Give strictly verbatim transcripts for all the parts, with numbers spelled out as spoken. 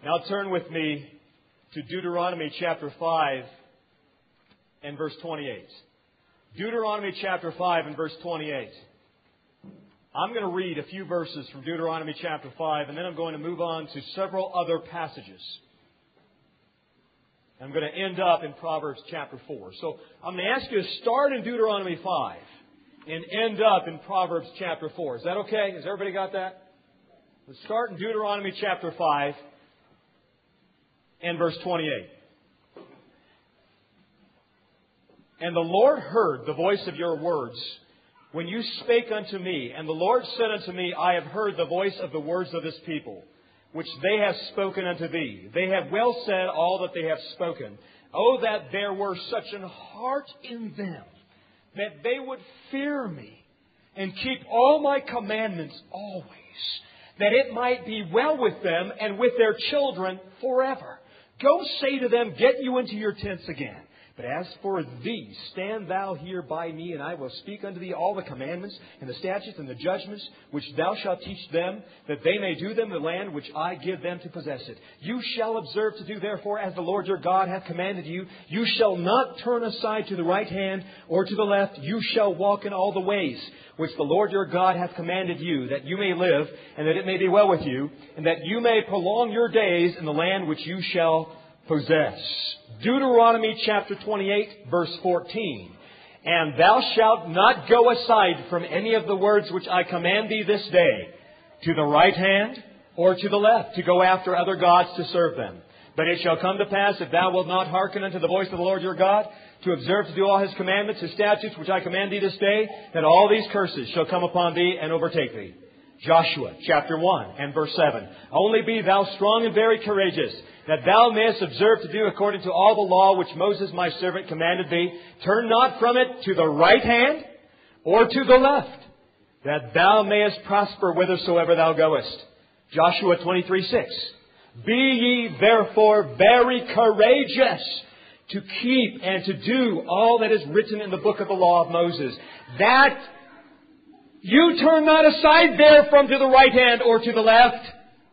Now turn with me to Deuteronomy chapter five and verse twenty-eight. Deuteronomy chapter five and verse twenty-eight. I'm going to read a few verses from Deuteronomy chapter five, and then I'm going to move on to several other passages. I'm going to end up in Proverbs chapter four. So I'm going to ask you to start in Deuteronomy five and end up in Proverbs chapter four. Is that okay? Has everybody got that? Let's start in Deuteronomy chapter five and verse twenty-eight. And the Lord heard the voice of your words when you spake unto me. And the Lord said unto me, I have heard the voice of the words of this people, which they have spoken unto thee. They have well said all that they have spoken. Oh, that there were such an heart in them, that they would fear me and keep all my commandments always, that it might be well with them and with their children forever. Go say to them, get you into your tents again. But as for thee, stand thou here by me, and I will speak unto thee all the commandments and the statutes and the judgments which thou shalt teach them, that they may do them in the land which I give them to possess it. You shall observe to do therefore as the Lord your God hath commanded you. You shall not turn aside to the right hand or to the left. You shall walk in all the ways which the Lord your God hath commanded you, that you may live, and that it may be well with you, and that you may prolong your days in the land which you shall possess. Deuteronomy chapter twenty-eight, verse fourteen. And thou shalt not go aside from any of the words which I command thee this day, to the right hand or to the left, to go after other gods to serve them. But it shall come to pass, if thou wilt not hearken unto the voice of the Lord your God, to observe to do all His commandments, His statutes, which I command thee this day, that all these curses shall come upon thee and overtake thee. Joshua chapter one and verse seven. Only be thou strong and very courageous, that thou mayest observe to do according to all the law which Moses my servant commanded thee. Turn not from it to the right hand or to the left, that thou mayest prosper whithersoever thou goest. Joshua twenty-three six. Be ye therefore very courageous to keep and to do all that is written in the book of the law of Moses, that you turn not aside therefrom to the right hand or to the left.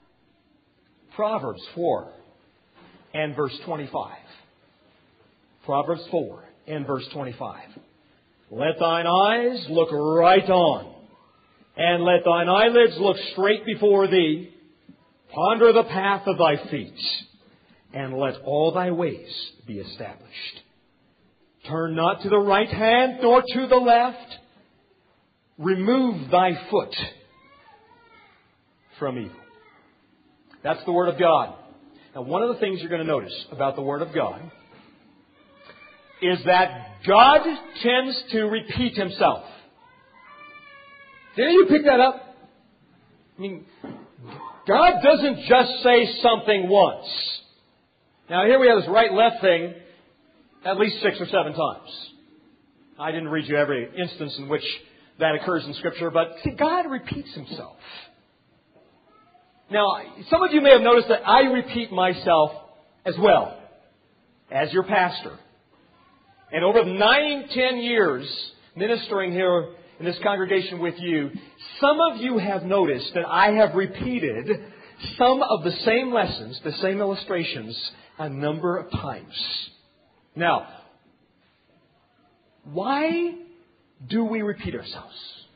Proverbs four and verse twenty-five. Proverbs four and verse twenty-five. Let thine eyes look right on, and let thine eyelids look straight before thee. Ponder the path of thy feet, and let all thy ways be established. Turn not to the right hand nor to the left. Remove thy foot from evil. That's the Word of God. Now, one of the things you're going to notice about the Word of God is that God tends to repeat Himself. Did you pick that up? I mean, God doesn't just say something once. Now, here we have this right-left thing at least six or seven times. I didn't read you every instance in which that occurs in Scripture, but see, God repeats Himself. Now, some of you may have noticed that I repeat myself as well, as your pastor. And over nine, ten years ministering here in this congregation with you, some of you have noticed that I have repeated some of the same lessons, the same illustrations, a number of times. Now, why do we repeat ourselves?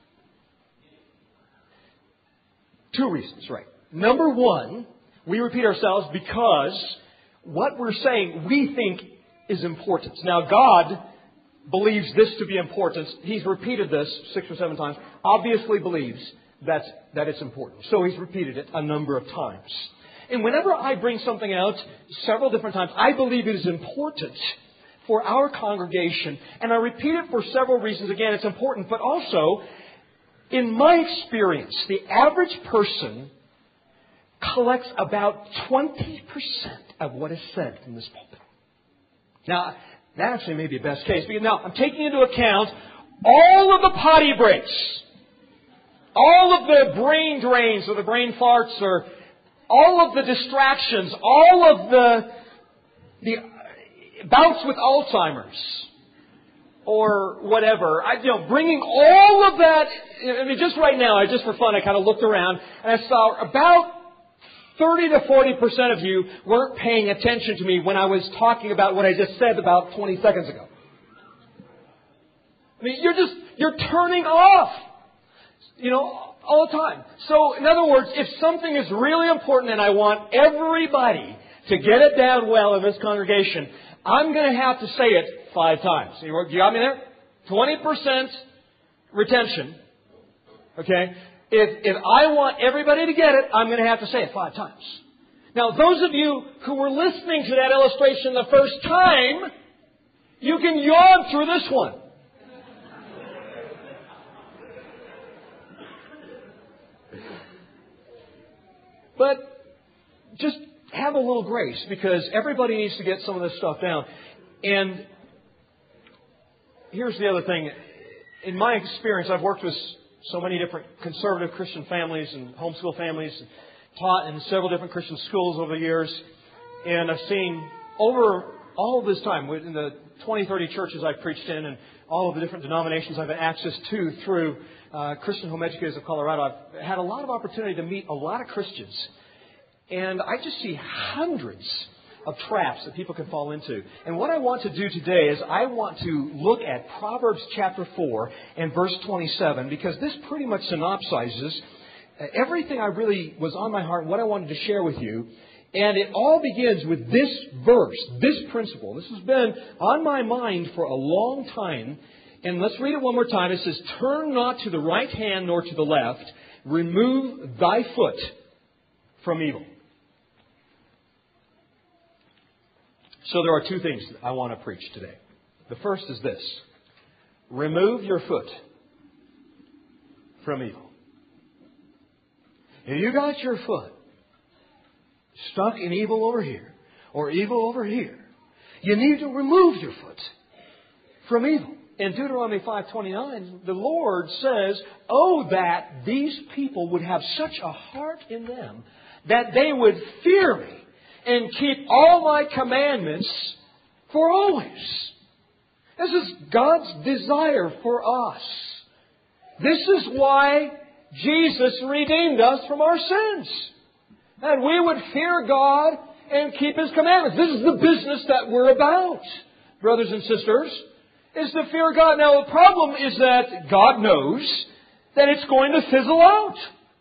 Two reasons, right? Number one, we repeat ourselves because what we're saying we think is important. Now, God believes this to be important. He's repeated this six or seven times. Obviously believes that, that it's important. So He's repeated it a number of times. And whenever I bring something out several different times, I believe it is important for our congregation. And I repeat it for several reasons. Again, it's important. But also, in my experience, the average person collects about twenty percent of what is said from this pulpit. Now, that actually may be a best case. Because now, I'm taking into account all of the potty breaks, all of the brain drains or the brain farts, or all of the distractions, all of the the bouts with Alzheimer's, or whatever. I, you know, bringing all of that. I mean, just right now, I just for fun, I kind of looked around and I saw about thirty to forty percent of you weren't paying attention to me when I was talking about what I just said about twenty seconds ago. I mean, you're just, you're turning off, you know, all the time. So, in other words, if something is really important and I want everybody to get it down well in this congregation, I'm going to have to say it five times. You got me there? twenty percent retention. Okay? If, if I want everybody to get it, I'm going to have to say it five times. Now, those of you who were listening to that illustration the first time, you can yawn through this one. But just have a little grace, because everybody needs to get some of this stuff down. And here's the other thing. In my experience, I've worked with so many different conservative Christian families and homeschool families, and taught in several different Christian schools over the years. And I've seen over all of this time, in the twenty, thirty churches I've preached in and all of the different denominations I've had access to through uh, Christian Home Educators of Colorado, I've had a lot of opportunity to meet a lot of Christians. And I just see hundreds of traps that people can fall into. And what I want to do today is I want to look at Proverbs chapter four and verse twenty-seven, because this pretty much synopsizes everything I really was on my heart, what I wanted to share with you. And it all begins with this verse, this principle. This has been on my mind for a long time. And let's read it one more time. It says, "Turn not to the right hand nor to the left. Remove thy foot from evil." So there are two things I want to preach today. The first is this: remove your foot from evil. If you got your foot stuck in evil over here or evil over here, you need to remove your foot from evil. In Deuteronomy five twenty-nine, the Lord says, "Oh, that these people would have such a heart in them that they would fear me and keep all my commandments for always." This is God's desire for us. This is why Jesus redeemed us from our sins. That we would fear God and keep His commandments. This is the business that we're about, brothers and sisters, is to fear God. Now, the problem is that God knows that it's going to fizzle out.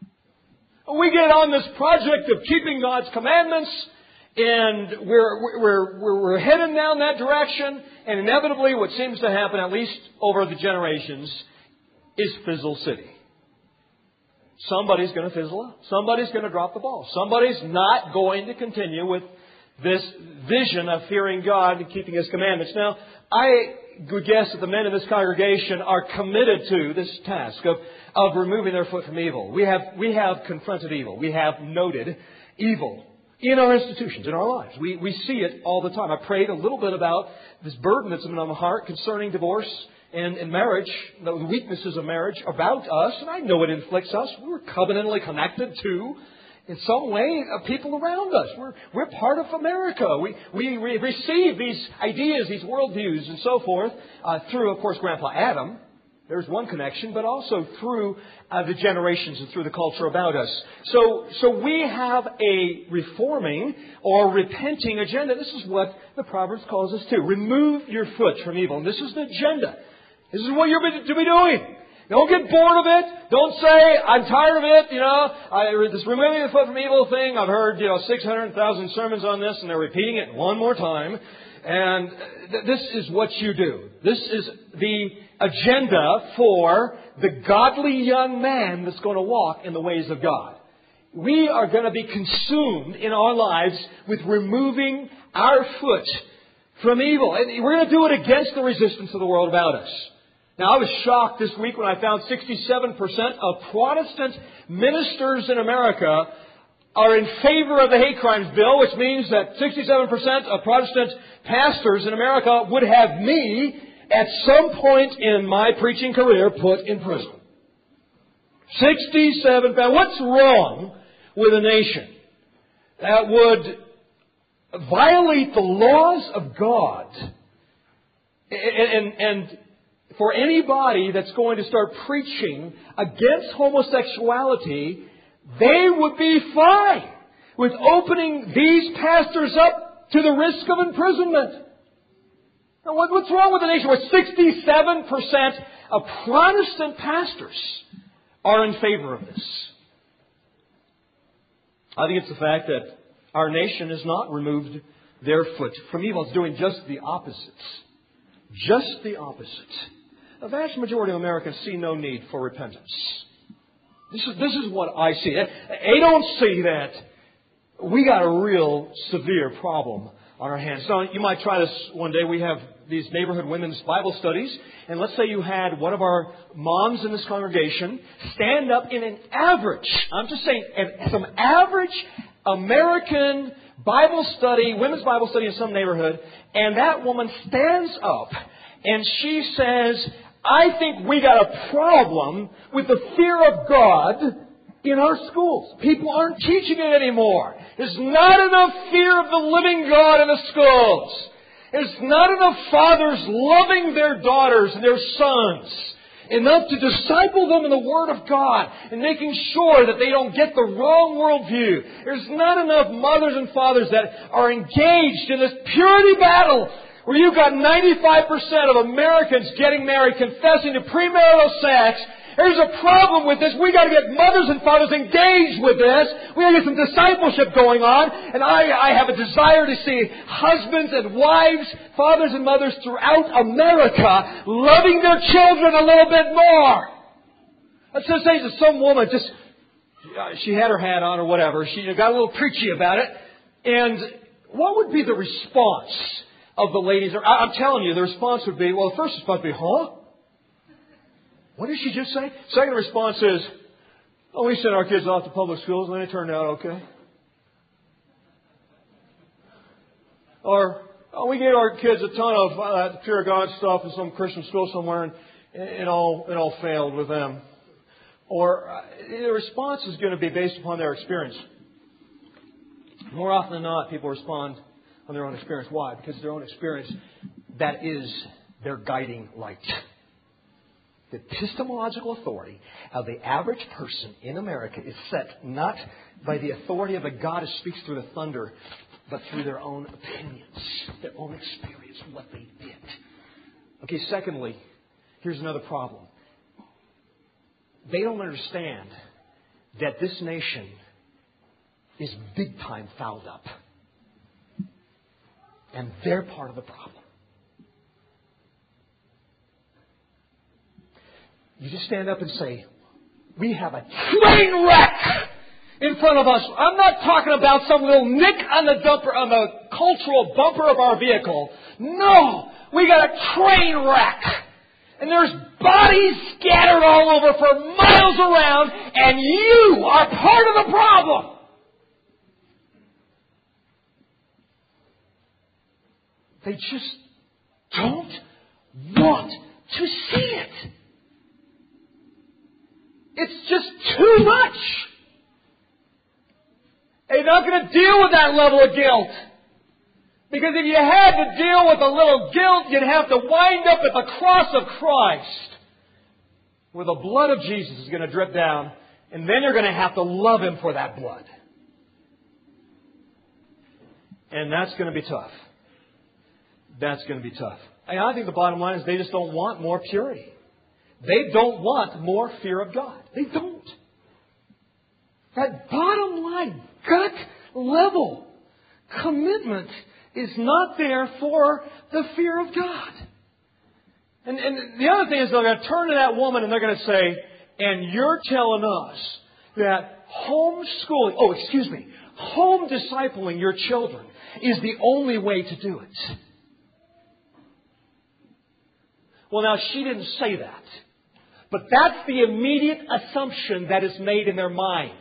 We get on this project of keeping God's commandments, and we're, we're, we're, we're heading down that direction, and inevitably what seems to happen, at least over the generations, is Fizzle City. Somebody's going to fizzle out. Somebody's going to drop the ball. Somebody's not going to continue with this vision of fearing God and keeping His commandments. Now, I would guess that the men in this congregation are committed to this task of, of removing their foot from evil. We have, we have confronted evil. We have noted evil in our institutions, in our lives. We, we see it all the time. I prayed a little bit about this burden that's been on my heart concerning divorce and, and marriage, the weaknesses of marriage about us. And I know it inflicts us. We're covenantally connected to, in some way, uh, people around us. We're, we're part of America. We, we re- receive these ideas, these worldviews and so forth uh, through, of course, Grandpa Adam. There's one connection, but also through uh, the generations and through the culture about us. So, so we have a reforming or repenting agenda. This is what the Proverbs calls us to. Remove your foot from evil. And this is the agenda. This is what you're to be doing. Don't get bored of it. Don't say, "I'm tired of it." You know, I, this removing the foot from evil thing, I've heard, you know, six hundred thousand sermons on this, and they're repeating it one more time. And th- this is what you do. This is the agenda for the godly young man that's going to walk in the ways of God. We are going to be consumed in our lives with removing our foot from evil. And we're going to do it against the resistance of the world about us. Now, I was shocked this week when I found sixty-seven percent of Protestant ministers in America are in favor of the hate crimes bill, which means that sixty-seven percent of Protestant pastors in America would have me, at some point in my preaching career, put in prison. sixty-seven percent. What's wrong with a nation that would violate the laws of God and, and, and for anybody that's going to start preaching against homosexuality, they would be fine. with opening these pastors up to the risk of imprisonment. Now, what, what's wrong with the nation where sixty-seven percent of Protestant pastors are in favor of this? I think it's the fact that our nation has not removed their foot from evil. It's doing just the opposite. Just the opposite. The vast majority of Americans see no need for repentance. This is, this is what I see. They don't see that we got a real severe problem on our hands. So you might try this one day. We have these neighborhood women's Bible studies. And let's say you had one of our moms in this congregation stand up in an average, I'm just saying, some average American Bible study, women's Bible study in some neighborhood. And that woman stands up and she says, I think we got a problem with the fear of God in our schools. People aren't teaching it anymore. There's not enough fear of the living God in the schools. There's not enough fathers loving their daughters and their sons enough to disciple them in the Word of God and making sure that they don't get the wrong worldview. There's not enough mothers and fathers that are engaged in this purity battle where you've got ninety-five percent of Americans getting married, confessing to premarital sex. There's a problem with this. We got to get mothers and fathers engaged with this. We got to get some discipleship going on. And I, I have a desire to see husbands and wives, fathers and mothers throughout America loving their children a little bit more. Let's just say that some woman just, she had her hat on or whatever. She got a little preachy about it. And what would be the response of the ladies? I'm telling you, the response would be, well, the first response would be, huh? What did she just say? Second response is, oh, we sent our kids off to public schools and they turned out okay. Or, oh, we gave our kids a ton of uh, pure God stuff in some Christian school somewhere and it all, it all failed with them. Or uh, the response is going to be based upon their experience. More often than not, people respond on their own experience. Why? Because their own experience, that is their guiding light. The epistemological authority of the average person in America is set not by the authority of a God who speaks through the thunder, but through their own opinions, their own experience, what they did. Okay, secondly, here's another problem. They don't understand that this nation is big time fouled up. And they're part of the problem. You just stand up and say, we have a train wreck in front of us. I'm not talking about some little nick on the dumper, on the cultural bumper of our vehicle. No, we got a train wreck. And there's bodies scattered all over for miles around, and you are part of the problem. They just don't want to see it. It's just too much. They're not going to deal with that level of guilt. Because if you had to deal with a little guilt, you'd have to wind up at the cross of Christ, where the blood of Jesus is going to drip down, and then you're going to have to love Him for that blood. And that's going to be tough. That's going to be tough. And I think the bottom line is they just don't want more purity. They don't want more fear of God. They don't. That bottom line, gut level commitment is not there for the fear of God. And, and the other thing is they're going to turn to that woman and they're going to say, and you're telling us that homeschooling, oh, excuse me, home discipling your children is the only way to do it. Well, now, she didn't say that. But that's the immediate assumption that is made in their minds.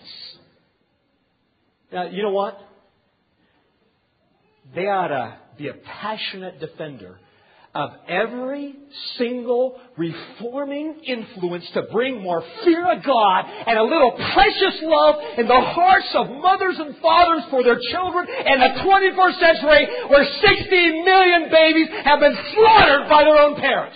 Now, you know what? They ought to be a passionate defender of every single reforming influence to bring more fear of God and a little precious love in the hearts of mothers and fathers for their children in the twenty-first century, where sixty million babies have been slaughtered by their own parents.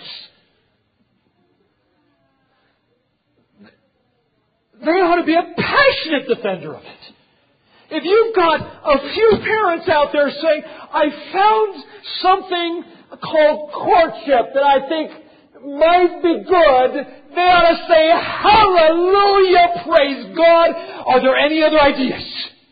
They ought to be a passionate defender of it. If you've got a few parents out there saying, I found something called courtship that I think might be good, they ought to say, hallelujah, praise God. Are there any other ideas?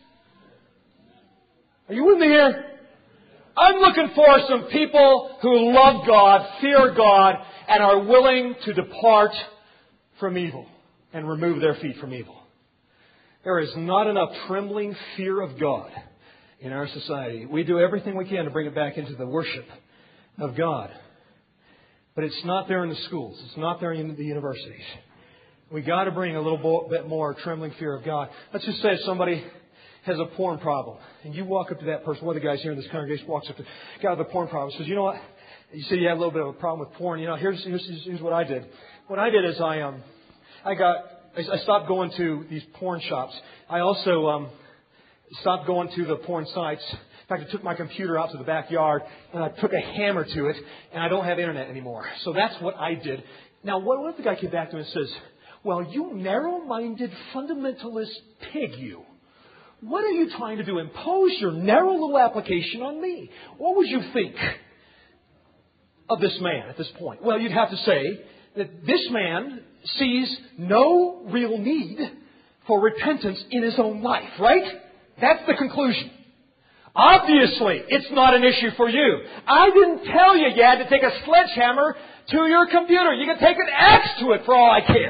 Are you with me here? I'm looking for some people who love God, fear God, and are willing to depart from evil and remove their feet from evil. There is not enough trembling fear of God in our society. We do everything we can to bring it back into the worship of God. But it's not there in the schools. It's not there in the universities. We got to bring a little bit more trembling fear of God. Let's just say somebody has a porn problem, and you walk up to that person. One of the guys here in this congregation walks up to the guy with a porn problem. Says, "You know what? You say you have a little bit of a problem with porn. You know, here's here's, here's what I did. What I did is I um I got I stopped going to these porn shops. I also um stopped going to the porn sites. In fact, I took my computer out to the backyard and I took a hammer to it, and I don't have internet anymore. So that's what I did. Now, what, what if the guy came back to me and says, well, you narrow-minded fundamentalist pig, you. What are you trying to do? Impose your narrow little application on me. What would you think of this man at this point? Well, you'd have to say that this man sees no real need for repentance in his own life, right? That's the conclusion. Obviously, it's not an issue for you. I didn't tell you you had to take a sledgehammer to your computer. You can take an axe to it for all I care.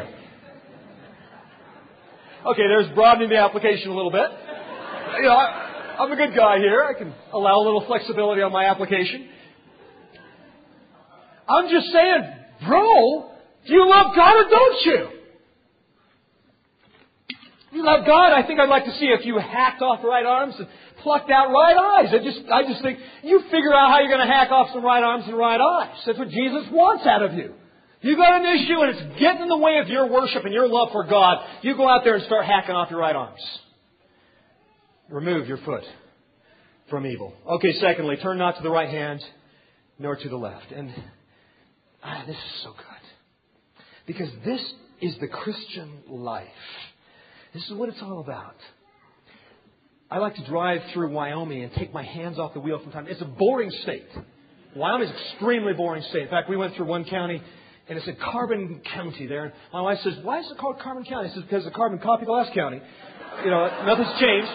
Okay, there's broadening the application a little bit. You know, I, I'm a good guy here. I can allow a little flexibility on my application. I'm just saying, bro, do you love God or don't you? If you love God, I think I'd like to see a few hacked off right arms and plucked out right eyes. I just, I just think you figure out how you're going to hack off some right arms and right eyes. That's what Jesus wants out of you. You got an issue and it's getting in the way of your worship and your love for God. You go out there and start hacking off your right arms. Remove your foot from evil. Okay, secondly, turn not to the right hand nor to the left. And ah, this is so good. Because this is the Christian life. This is what it's all about. I like to drive through Wyoming and take my hands off the wheel from time to time. It's a boring state. Wyoming is an extremely boring state. In fact, we went through one county, and it's a Carbon County there. And my wife says, why is it called Carbon County? I says, because the carbon copied the last county. You know, nothing's changed.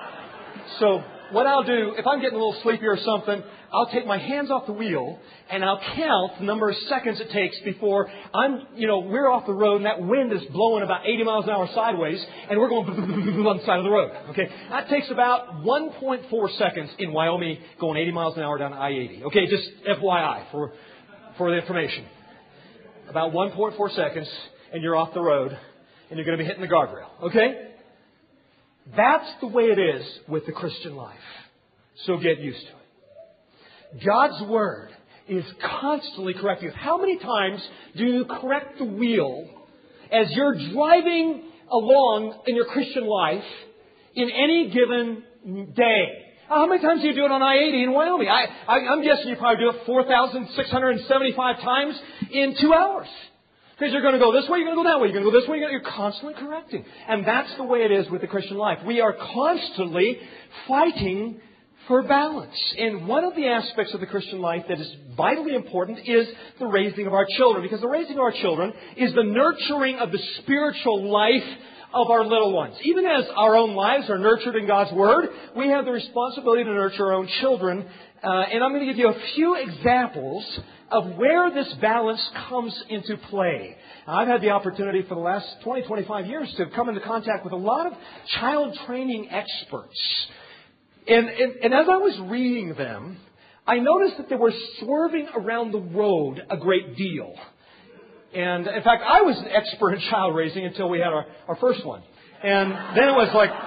So what I'll do, if I'm getting a little sleepy or something, I'll take my hands off the wheel and I'll count the number of seconds it takes before I'm, you know, we're off the road and that wind is blowing about eighty miles an hour sideways and we're going on the side of the road. Okay, that takes about one point four seconds in Wyoming going eighty miles an hour down I eighty. Okay, just F Y I for for the information. About one point four seconds and you're off the road and you're going to be hitting the guardrail. Okay. That's the way it is with the Christian life. So get used to it. God's Word is constantly correcting us. How many times do you correct the wheel as you're driving along in your Christian life in any given day? How many times do you do it on I eighty in Wyoming? I, I, I'm guessing you probably do it four thousand six hundred seventy-five times in two hours. Because you're going to go this way, you're going to go that way, you're going to go this way, you're constantly correcting. And that's the way it is with the Christian life. We are constantly fighting for balance. And one of the aspects of the Christian life that is vitally important is the raising of our children. Because the raising of our children is the nurturing of the spiritual life of our little ones. Even as our own lives are nurtured in God's Word, we have the responsibility to nurture our own children. Uh, and I'm going to give you a few examples of where this balance comes into play. Now, I've had the opportunity for the last twenty, twenty-five years to come into contact with a lot of child training experts. And, and, and as I was reading them, I noticed that they were swerving around the road a great deal. And in fact, I was an expert in child raising until we had our, our first one. And then it was like,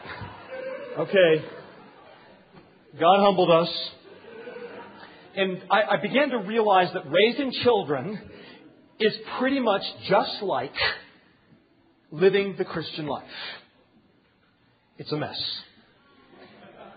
okay, God humbled us. And I, I began to realize that raising children is pretty much just like living the Christian life. It's a mess.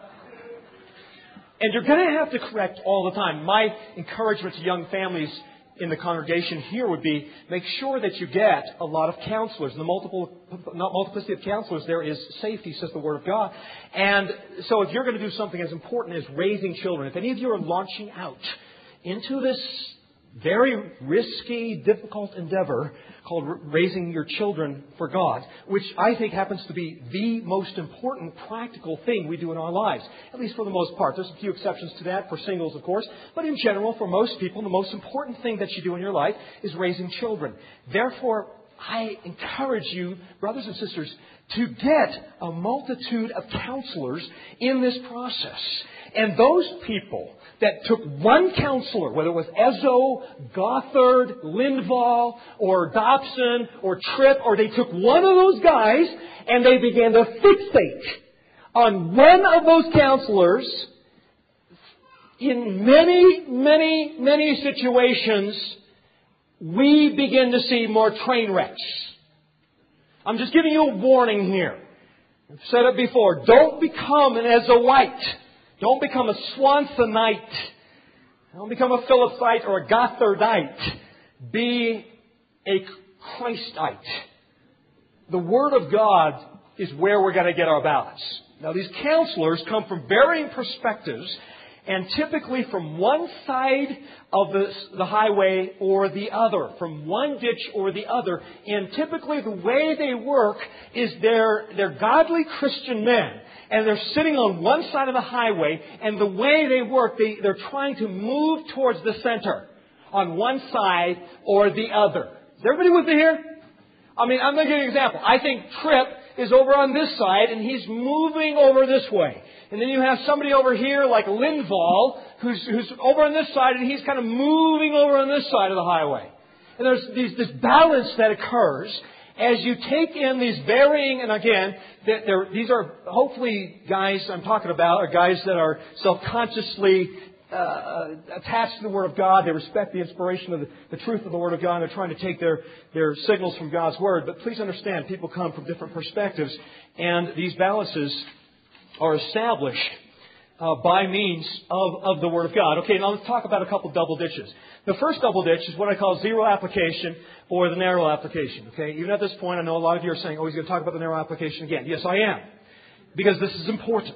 And you're going to have to correct all the time. My encouragement to young families in the congregation here would be make sure that you get a lot of counselors. The multiple, not multiplicity of counselors there is safety, says the Word of God. And so if you're going to do something as important as raising children, if any of you are launching out into this very risky, difficult endeavor called raising your children for God, which I think happens to be the most important practical thing we do in our lives, at least for the most part. There's a few exceptions to that for singles, of course, but in general, for most people, the most important thing that you do in your life is raising children. Therefore, I encourage you, brothers and sisters, to get a multitude of counselors in this process. And those people that took one counselor, whether it was Ezzo, Gothard, Lindvall, or Dobson, or Tripp, or they took one of those guys and they began to fixate on one of those counselors, in many, many, many situations, we begin to see more train wrecks. I'm just giving you a warning here. I've said it before. Don't become an Ezra White. Don't become a Swansonite. Don't become a Phillipsite or a Gothardite. Be a Christite. The Word of God is where we're going to get our balance. Now, these counselors come from varying perspectives, and typically from one side of the, the highway or the other, from one ditch or the other. And typically the way they work is they're, they're godly Christian men. And they're sitting on one side of the highway, and the way they work, they, they're trying to move towards the center on one side or the other. Is everybody with me here? I mean, I'm going to give you an example. I think Tripp is over on this side, and he's moving over this way. And then you have somebody over here like Lindvall, who's, who's over on this side, and he's kind of moving over on this side of the highway. And there's these, this balance that occurs as you take in these varying, and again, they're, these are hopefully guys I'm talking about, are guys that are self-consciously uh, attached to the Word of God. They respect the inspiration of the, the truth of the Word of God, and they're trying to take their, their signals from God's Word. But please understand, people come from different perspectives, and these balances are established uh, by means of, of the Word of God. Okay, now let's talk about a couple double ditches. The first double ditch is what I call zero application or the narrow application. Okay, even at this point, I know a lot of you are saying, "Oh, he's going to talk about the narrow application again." Yes, I am, because this is important.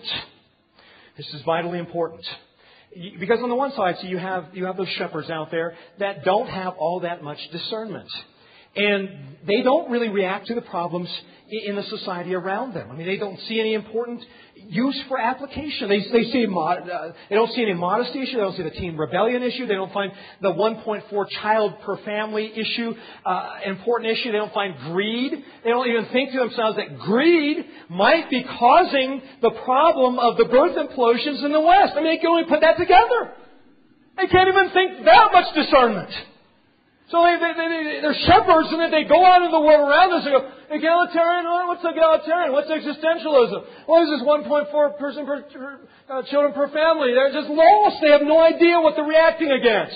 This is vitally important. Because on the one side, so you have you have those shepherds out there that don't have all that much discernment, and they don't really react to the problems in the society around them. I mean, they don't see any important use for application. They they see mod, uh, they don't see any modesty issue. They don't see the teen rebellion issue. They don't find the one point four child per family issue uh, an important issue. They don't find greed. They don't even think to themselves that greed might be causing the problem of the birth implosions in the West. I mean, they can only put that together. They can't even think that much discernment. So they, they, they, they're shepherds, and then they go out in the world around us and go, egalitarian? What's egalitarian? What's existentialism? What is this one point four person per, per uh, children per family? They're just lost. They have no idea what they're reacting against.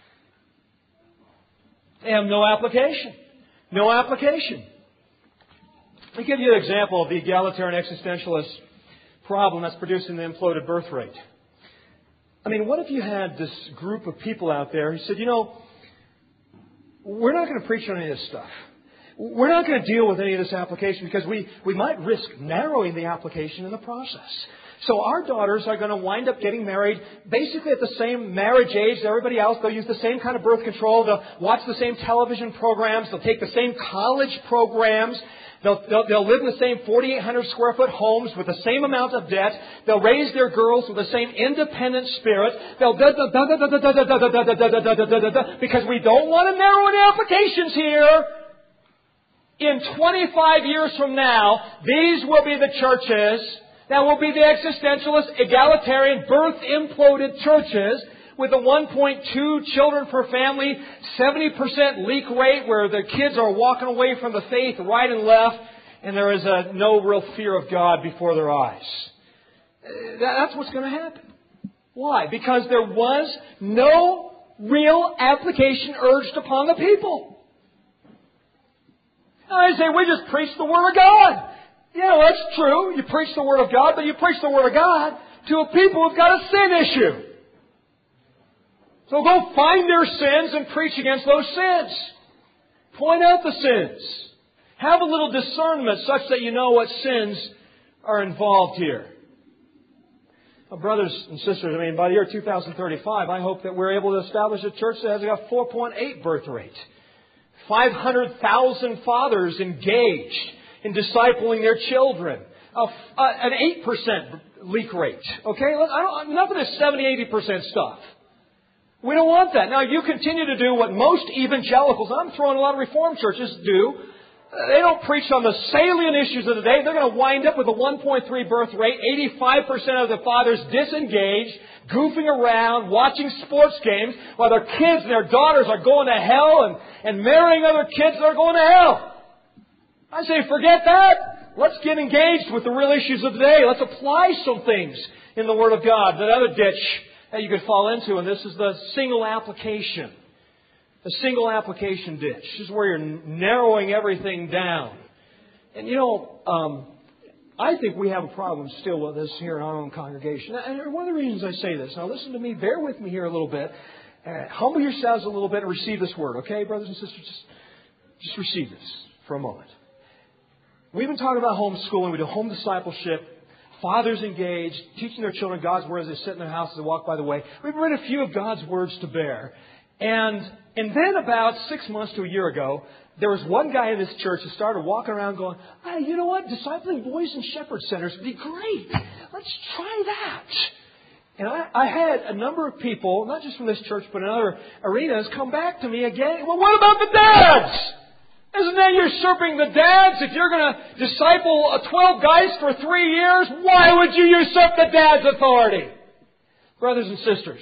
They have no application. No application. Let me give you an example of the egalitarian existentialist problem that's producing the imploded birth rate. I mean, what if you had this group of people out there who said, you know, we're not going to preach on any of this stuff. We're not going to deal with any of this application because we, we might risk narrowing the application in the process. So our daughters are going to wind up getting married basically at the same marriage age as everybody else. They'll use the same kind of birth control. They'll watch the same television programs. They'll take the same college programs. They'll, they'll, they'll live in the same forty-eight hundred square foot homes with the same amount of debt. They'll raise their girls with the same independent spirit. They'll da da da da da da da da da da da da da da da because we don't want to narrow the applications here. In twenty-five years from now, these will be the churches that will be the existentialist, egalitarian, birth imploded churches with a one point two children per family, seventy percent leak rate where the kids are walking away from the faith right and left, and there is a no real fear of God before their eyes. That's what's going to happen. Why? Because there was no real application urged upon the people. I say, we just preach the Word of God. Yeah, well, that's true. You preach the Word of God, but you preach the Word of God to a people who've got a sin issue. So go find their sins and preach against those sins. Point out the sins. Have a little discernment such that you know what sins are involved here. Now, brothers and sisters, I mean, by the year two thousand thirty-five, I hope that we're able to establish a church that has a four point eight birth rate. five hundred thousand fathers engaged in discipling their children. A, a, an eight percent leak rate. Okay? I don't, enough of this seventy, eighty percent stuff. We don't want that. Now, you continue to do what most evangelicals, I'm throwing a lot of Reformed churches, do. They don't preach on the salient issues of the day. They're going to wind up with a one point three birth rate, eighty-five percent of the fathers disengaged, goofing around, watching sports games, while their kids and their daughters are going to hell and, and marrying other kids that are going to hell. I say, forget that. Let's get engaged with the real issues of the day. Let's apply some things in the Word of God. That other ditch that you could fall into, and this is the single application. The single application ditch. This is where you're narrowing everything down. And you know, um, I think we have a problem still with this here in our own congregation. And one of the reasons I say this, now listen to me, bear with me here a little bit. Uh, humble yourselves a little bit and receive this word, okay, brothers and sisters? Just, just receive this for a moment. We've been talking about homeschooling. We do home discipleship. Fathers engaged, teaching their children God's Word as they sit in their houses and walk by the way. We've read a few of God's words to bear. And and then about six months to a year ago, there was one guy in this church who started walking around going, hey, you know what? Discipling boys in shepherd centers would be great. Let's try that. And I, I had a number of people, not just from this church, but in other arenas, come back to me again. Well, what about the dads? Isn't that usurping the dads? If you're going to disciple twelve guys for three years, why would you usurp the dad's authority? Brothers and sisters,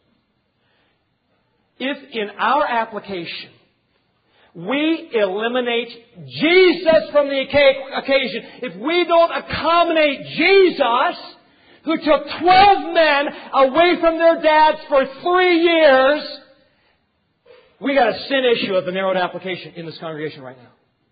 if in our application we eliminate Jesus from the occasion, if we don't accommodate Jesus, who took twelve men away from their dads for three years, we got a sin issue of the narrowed application in this congregation right now.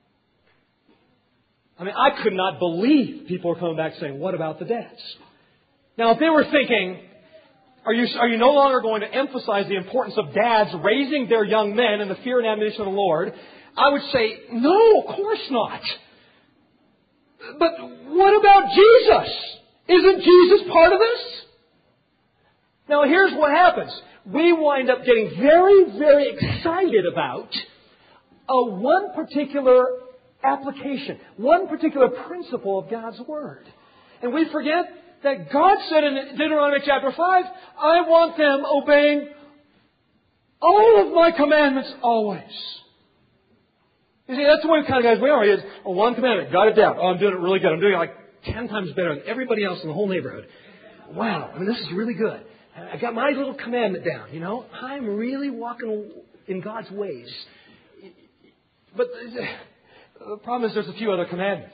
I mean, I could not believe people were coming back saying, what about the dads? Now, if they were thinking, are you, are you no longer going to emphasize the importance of dads raising their young men in the fear and admonition of the Lord? I would say, no, of course not. But what about Jesus? Isn't Jesus part of this? Now, here's what happens. We wind up getting very, very excited about a one particular application, one particular principle of God's Word. And we forget that God said in Deuteronomy chapter five, I want them obeying all of my commandments always. You see, that's the way kind of guys we are. He is, oh, one commandment, got it down. Oh, I'm doing it really good. I'm doing it like ten times better than everybody else in the whole neighborhood. Wow, I mean, this is really good. I got my little commandment down, you know. I'm really walking in God's ways. But the problem is there's a few other commandments.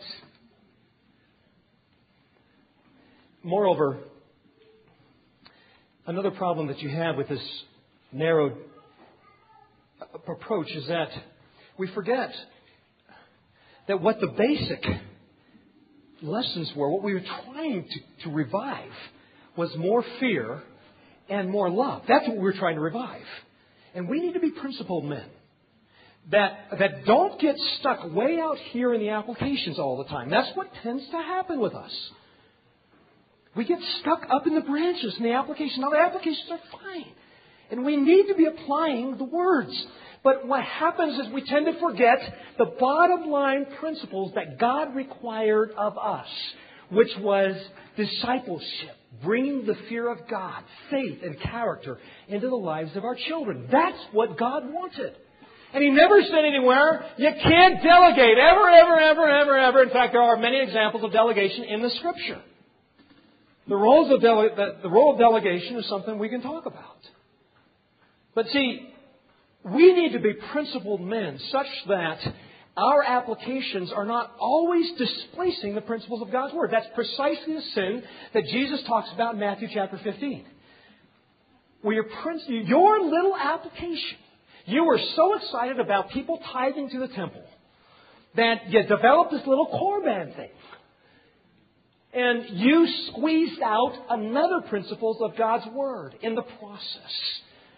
Moreover, another problem that you have with this narrowed approach is that we forget that what the basic lessons were, what we were trying to, to revive, was more fear and more love. That's what we're trying to revive. And we need to be principled men that, that don't get stuck way out here in the applications all the time. That's what tends to happen with us. We get stuck up in the branches in the application. Now, the applications are fine. And we need to be applying the words. But what happens is we tend to forget the bottom line principles that God required of us, which was discipleship, bringing the fear of God, faith, and character into the lives of our children. That's what God wanted. And He never said anywhere, you can't delegate, ever, ever, ever, ever, ever. In fact, there are many examples of delegation in the Scripture. The, roles of dele- the, the role of delegation is something we can talk about. But see, we need to be principled men such that our applications are not always displacing the principles of God's Word. That's precisely the sin that Jesus talks about in Matthew chapter fifteen. Where your, princ- your little application, you were so excited about people tithing to the temple that you developed this little Corban thing. And you squeezed out another principles of God's Word in the process.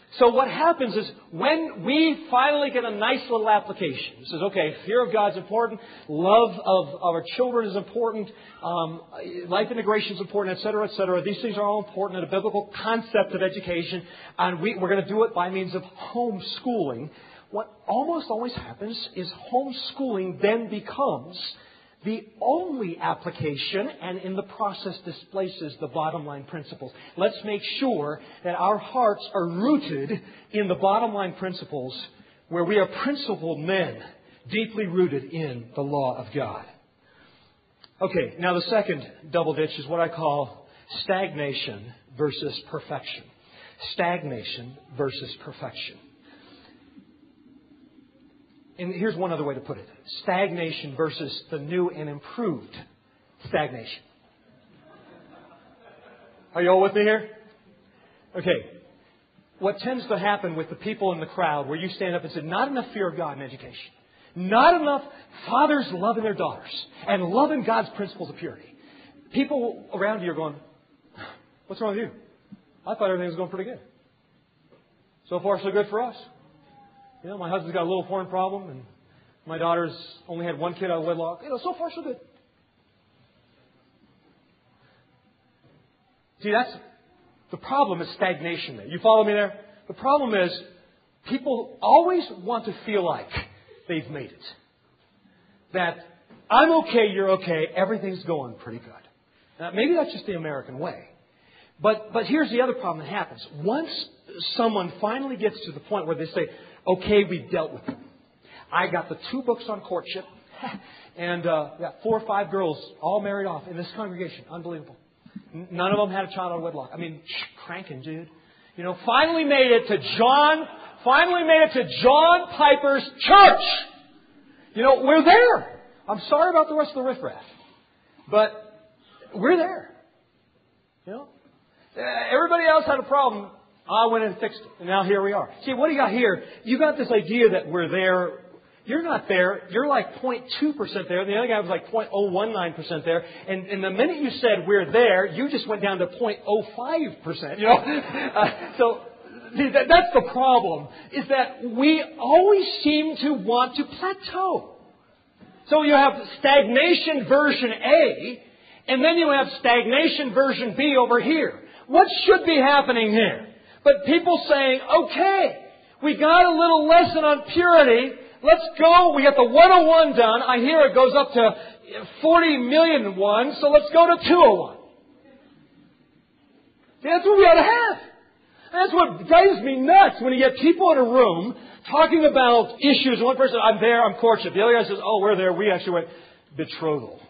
So what happens is when we finally get a nice little application, it says, okay, fear of God is important, love of, of our children is important, um, life integration is important, et cetera, et cetera. These things are all important in a biblical concept of education, and we, we're going to do it by means of homeschooling. What almost always happens is homeschooling then becomes the only application, and in the process displaces the bottom line principles. Let's make sure that our hearts are rooted in the bottom line principles, where we are principled men, deeply rooted in the law of God. Okay, now the second double ditch is what I call stagnation versus perfection. Stagnation versus perfection. And here's one other way to put it. Stagnation versus the new and improved stagnation. Are you all with me here? Okay. What tends to happen with the people in the crowd where you stand up and say, not enough fear of God in education. Not enough fathers loving their daughters and loving God's principles of purity. People around you are going, what's wrong with you? I thought everything was going pretty good. So far, so good for us. You know, my husband's got a little porn problem, and my daughter's only had one kid out of wedlock. You know, so far so good. See, that's the problem is stagnation there. You follow me there? The problem is people always want to feel like they've made it. That I'm okay, you're okay, everything's going pretty good. Now, maybe that's just the American way. But but here's the other problem that happens. Once someone finally gets to the point where they say, okay, we dealt with them. I got the two books on courtship, and uh, got four or five girls all married off in this congregation. Unbelievable. None of them had a child out of wedlock. I mean, shh, cranking, dude. You know, finally made it to John, finally made it to John Piper's church. You know, we're there. I'm sorry about the rest of the riffraff, but we're there. You know, everybody else had a problem. I went and fixed it. And now here we are. See, what do you got here? You got this idea that we're there. You're not there. You're like zero point two percent there. The other guy was like zero point zero one nine percent there. And, and the minute you said we're there, you just went down to zero point zero five percent. You know? Uh, so see, that, that's the problem, is that we always seem to want to plateau. So you have stagnation version A, and then you have stagnation version B over here. What should be happening here? But people saying, okay, we got a little lesson on purity. Let's go. We got the one oh one done. I hear it goes up to forty million one, so let's go to two oh one. See, that's what we ought to have. That's what drives me nuts when you get people in a room talking about issues. And one person, I'm there, I'm courtship. The other guy says, oh, we're there. We actually went betrothal.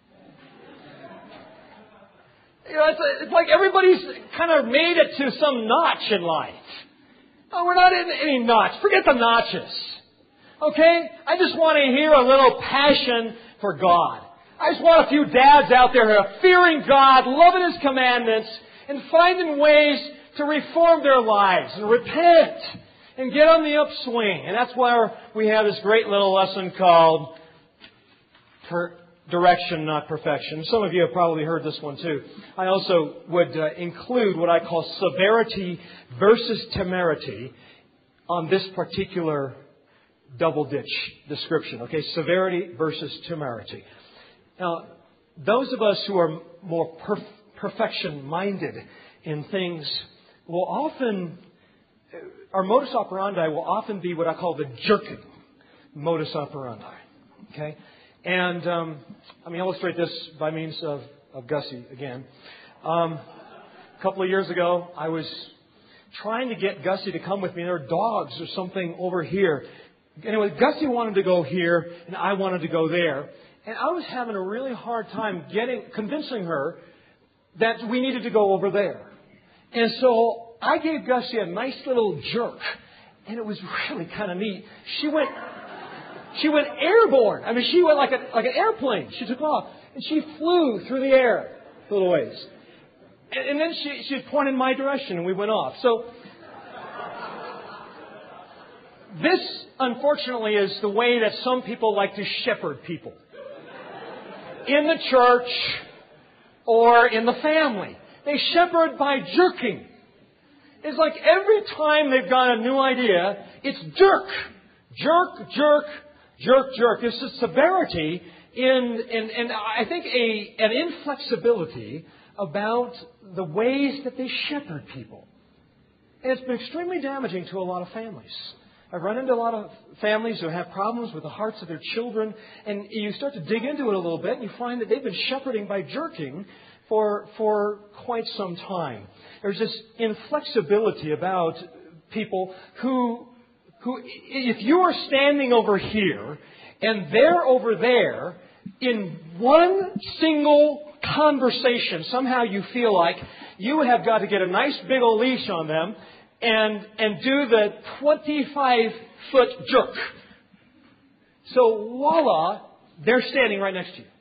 You know, it's, it's like everybody's kind of made it to some notch in life. No, we're not in any notch. Forget the notches. Okay? I just want to hear a little passion for God. I just want a few dads out there who are fearing God, loving His commandments, and finding ways to reform their lives and repent and get on the upswing. And that's why we have this great little lesson called per- Direction, Not Perfection. Some of you have probably heard this one too. I also would uh, include what I call severity versus temerity on this particular double ditch description. Okay, severity versus temerity. Now, those of us who are more perf- perfection-minded in things will often, our modus operandi will often be what I call the jerking modus operandi. Okay? And um, let me illustrate this by means of, of Gussie again. Um, a couple of years ago, I was trying to get Gussie to come with me. There were dogs or something over here. Anyway, Gussie wanted to go here, and I wanted to go there. And I was having a really hard time getting, convincing her that we needed to go over there. And so I gave Gussie a nice little jerk, and it was really kind of neat. She went... She went airborne. I mean, she went like a like an airplane. She took off. And she flew through the air a little ways. And, and then she, she pointed in my direction and we went off. So this, unfortunately, is the way that some people like to shepherd people. In the church or in the family. They shepherd by jerking. It's like every time they've got a new idea, it's jerk. Jerk, jerk, jerk, jerk. There's a severity in, in, in I think, a, an inflexibility about the ways that they shepherd people. And it's been extremely damaging to a lot of families. I've run into a lot of families who have problems with the hearts of their children, and you start to dig into it a little bit, and you find that they've been shepherding by jerking for for quite some time. There's this inflexibility about people who, who, if you are standing over here and they're over there, in one single conversation, somehow you feel like you have got to get a nice big old leash on them and and do the twenty-five foot jerk. So voila, they're standing right next to you.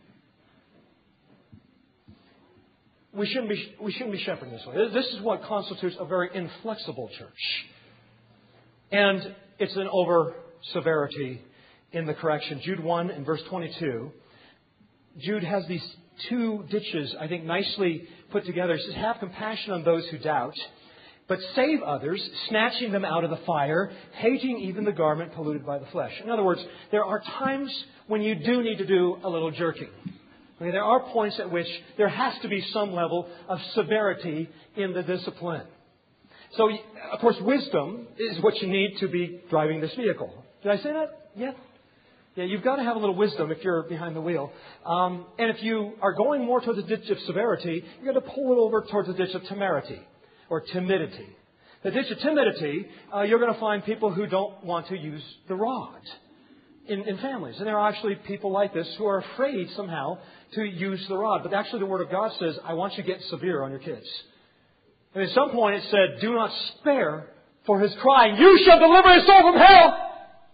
We shouldn't be we shouldn't be shepherding this way. This is what constitutes a very inflexible church. And it's an over severity in the correction. Jude one and verse twenty-two. Jude has these two ditches, I think, nicely put together. He says, have compassion on those who doubt, but save others, snatching them out of the fire, hating even the garment polluted by the flesh. In other words, there are times when you do need to do a little jerking. Okay, there are points at which there has to be some level of severity in the discipline. So, of course, wisdom is what you need to be driving this vehicle. Did I say that? Yeah. Yeah, you've got to have a little wisdom if you're behind the wheel. Um, and if you are going more towards the ditch of severity, you've got to pull it over towards the ditch of temerity or timidity. The ditch of timidity, uh, you're going to find people who don't want to use the rod in, in families. And there are actually people like this who are afraid somehow to use the rod. But actually the Word of God says, I want you to get severe on your kids. And at some point it said, do not spare for his crying. You shall deliver his soul from hell.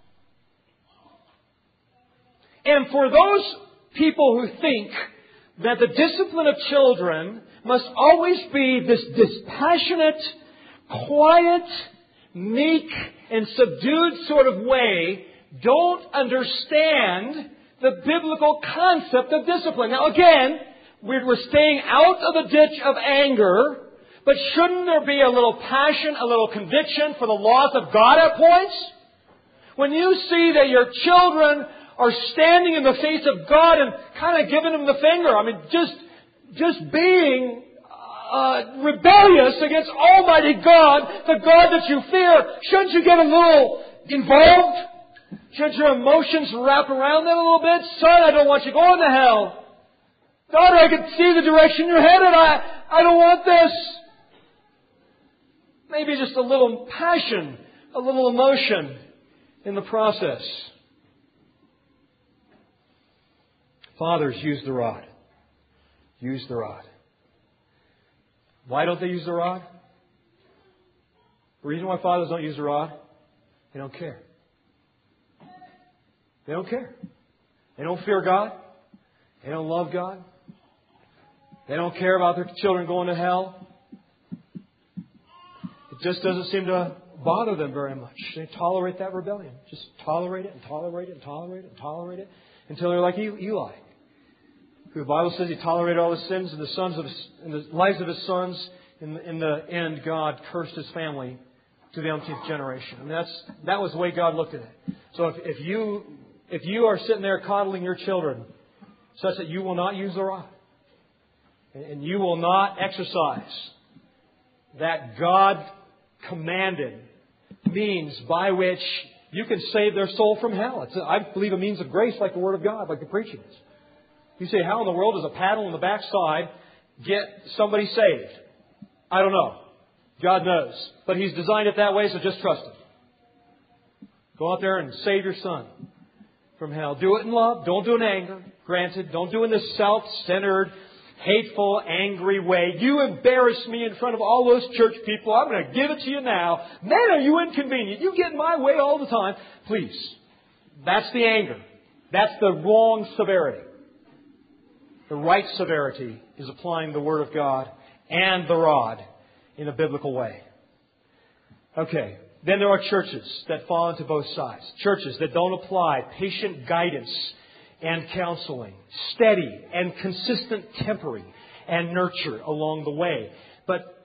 And for those people who think that the discipline of children must always be this dispassionate, quiet, meek, and subdued sort of way, don't understand the biblical concept of discipline. Now again, we're staying out of the ditch of anger, but shouldn't there be a little passion, a little conviction for the laws of God at points? When you see that your children are standing in the face of God and kind of giving Him the finger. I mean, just just being uh, rebellious against Almighty God, the God that you fear. Shouldn't you get a little involved? Shouldn't your emotions wrap around that a little bit? Son, I don't want you going to hell. Daughter, I can see the direction you're headed. I, I don't want this. Maybe just a little passion, a little emotion in the process. Fathers, use the rod. Use the rod. Why don't they use the rod? The reason why fathers don't use the rod, they don't care. They don't care. They don't fear God. They don't love God. They don't care about their children going to hell. It just doesn't seem to bother them very much. They tolerate that rebellion. Just tolerate it and tolerate it and tolerate it and tolerate it until they're like Eli. The Bible says he tolerated all his sins and the sons of his, in the lives of his sons. In the, in the end, God cursed his family to the umpteenth generation. And that's that was the way God looked at it. So if, if you if you are sitting there coddling your children such that you will not use the rod and, and you will not exercise that God commanded means by which you can save their soul from hell. It's a, I believe a means of grace like the Word of God, like the preaching is. You say, how in the world does a paddle in the backside get somebody saved? I don't know. God knows. But He's designed it that way, so just trust Him. Go out there and save your son from hell. Do it in love. Don't do it in anger. Granted, don't do it in this self-centered, hateful, angry way. You embarrass me in front of all those church people. I'm going to give it to you now. Man, are you inconvenient. You get in my way all the time. Please. That's the anger. That's the wrong severity. The right severity is applying the Word of God and the rod in a biblical way. Okay. Then there are churches that fall into both sides. Churches that don't apply patient guidance and counseling, steady and consistent tempering and nurture along the way. But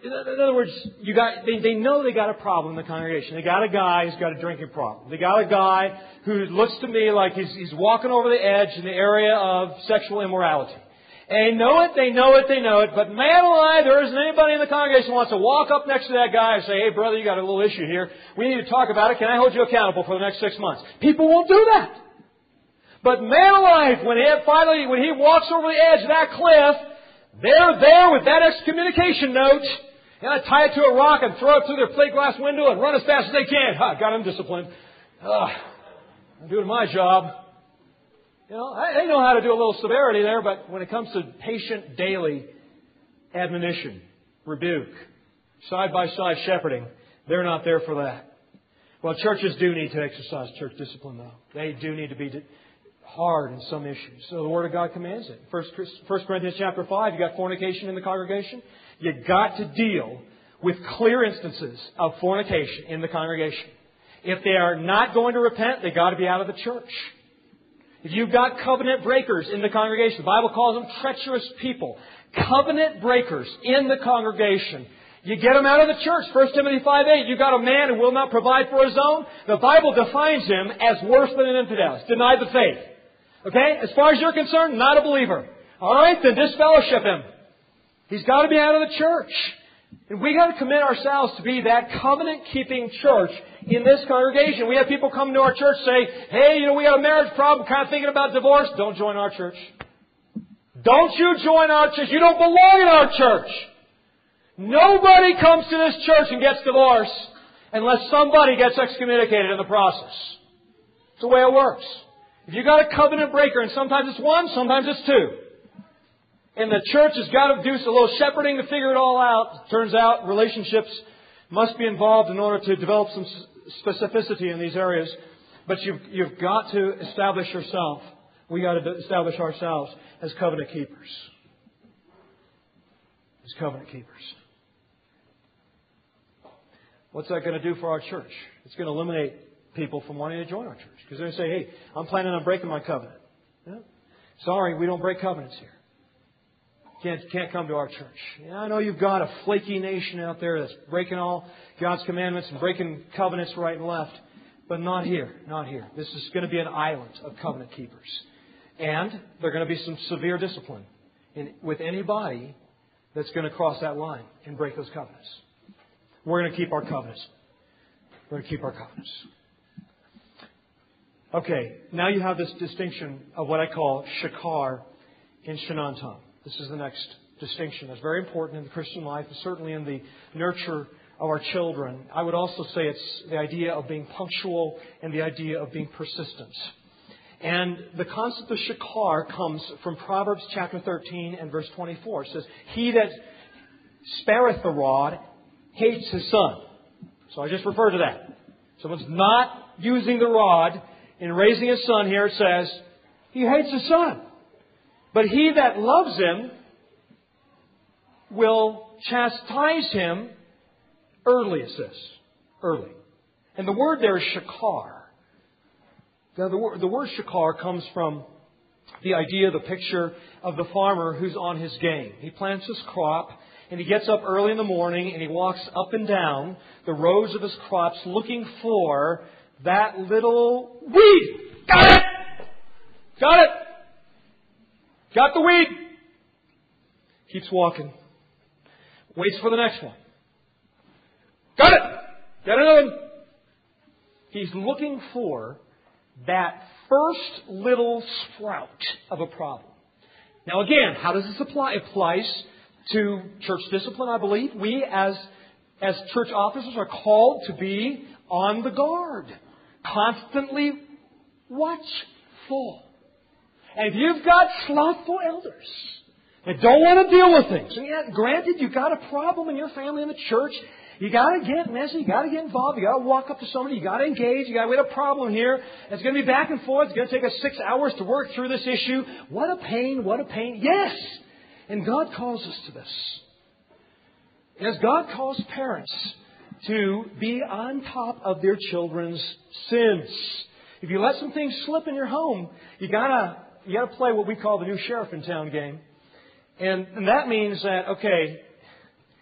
in other words, you got, they, they know they got a problem in the congregation. They got a guy who's got a drinking problem. They got a guy who looks to me like he's, he's walking over the edge in the area of sexual immorality. And they know it, they know it, they know it. But man alive, there isn't anybody in the congregation who wants to walk up next to that guy and say, hey, brother, you got a little issue here. We need to talk about it. Can I hold you accountable for the next six months? People won't do that. But man alive, when he finally, when he walks over the edge of that cliff, they're there with that excommunication note. And I tie it to a rock and throw it through their plate glass window and run as fast as they can. Ha, got them disciplined. Uh, I'm doing my job. You know, they know how to do a little severity there, but when it comes to patient daily admonition, rebuke, side-by-side shepherding, they're not there for that. Well, churches do need to exercise church discipline, though. They do need to be hard in some issues. So the Word of God commands it. First Corinthians chapter five, you got fornication in the congregation. You've got to deal with clear instances of fornication in the congregation. If they are not going to repent, they've got to be out of the church. If you've got covenant breakers in the congregation, the Bible calls them treacherous people. Covenant breakers in the congregation. You get them out of the church. First Timothy five eight, you've got a man who will not provide for his own. The Bible defines him as worse than an infidel. He's denied the faith. Okay? As far as you're concerned, not a believer. All right? Then disfellowship him. He's got to be out of the church. And we got to commit ourselves to be that covenant-keeping church in this congregation. We have people come to our church say, hey, you know, we got a marriage problem, kind of thinking about divorce. Don't join our church. Don't you join our church. You don't belong in our church. Nobody comes to this church and gets divorced unless somebody gets excommunicated in the process. It's the way it works. If you've got a covenant breaker, and sometimes it's one, sometimes it's two, and the church has got to do a little shepherding to figure it all out. It turns out relationships must be involved in order to develop some specificity in these areas. But you've, you've got to establish yourself. We got to establish ourselves as covenant keepers. As covenant keepers. What's that going to do for our church? It's going to eliminate people from wanting to join our church. Because they're going to say, hey, I'm planning on breaking my covenant. Yeah? Sorry, we don't break covenants here. Can't, can't come to our church. Yeah, I know you've got a flaky nation out there that's breaking all God's commandments and breaking covenants right and left. But not here. Not here. This is going to be an island of covenant keepers. And there are going to be some severe discipline in, with anybody that's going to cross that line and break those covenants. We're going to keep our covenants. We're going to keep our covenants. Okay, now you have this distinction of what I call shakar and shenantam. This is the next distinction that's very important in the Christian life, and certainly in the nurture of our children. I would also say it's the idea of being punctual and the idea of being persistent. And the concept of shakar comes from Proverbs chapter thirteen and verse twenty-four. It says, he that spareth the rod hates his son. So I just referred to that. Someone's not using the rod in raising his son here. It says, he hates his son. But he that loves him will chastise him early, it says. Early. And the word there is shakar. Now, the word, the word shakar comes from the idea, the picture of the farmer who's on his game. He plants his crop, and he gets up early in the morning, and he walks up and down the rows of his crops looking for that little weed. Got it! Got it! Got the weed! Keeps walking. Waits for the next one. Got it! Got another one. He's looking for that first little sprout of a problem. Now again, how does this apply? It applies to church discipline, I believe. We as, as church officers are called to be on the guard. Constantly watchful. And if you've got slothful elders that don't want to deal with things, and yet, granted, you've got a problem in your family in the church, you got to get messy, you got to get involved, you got to walk up to somebody, you got to engage, you got to we have a problem here. It's going to be back and forth. It's going to take us six hours to work through this issue. What a pain! What a pain! Yes, and God calls us to this. As God calls parents to be on top of their children's sins. If you let some things slip in your home, you gotta you gotta play what we call the new sheriff in town game, and, and that means that okay,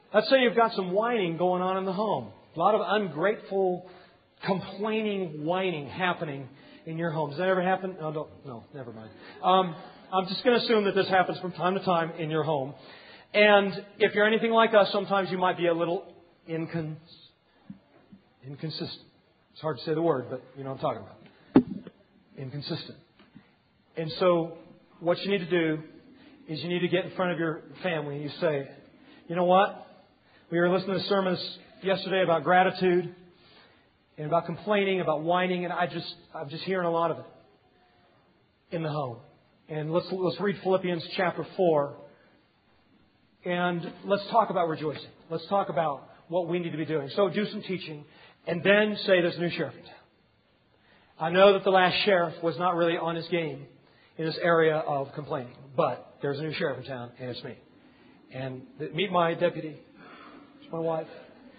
Let's say you've got some whining going on in the home. A lot of ungrateful, complaining, whining happening in your home. Does that ever happen? No, don't, no, never mind. Um, I'm just going to assume that this happens from time to time in your home. And if you're anything like us, sometimes you might be a little incon- inconsistent. It's hard to say the word, but you know what I'm talking about. Inconsistent. And so what you need to do is you need to get in front of your family and you say, you know what? We were listening to sermons yesterday about gratitude and about complaining, about whining, and I just, I'm just hearing a lot of it in the home. And let's, let's read Philippians chapter four. And let's talk about rejoicing. Let's talk about what we need to be doing. So do some teaching and then say there's a new sheriff in town. I know that the last sheriff was not really on his game in this area of complaining. But there's a new sheriff in town and it's me. And meet my deputy. It's my wife.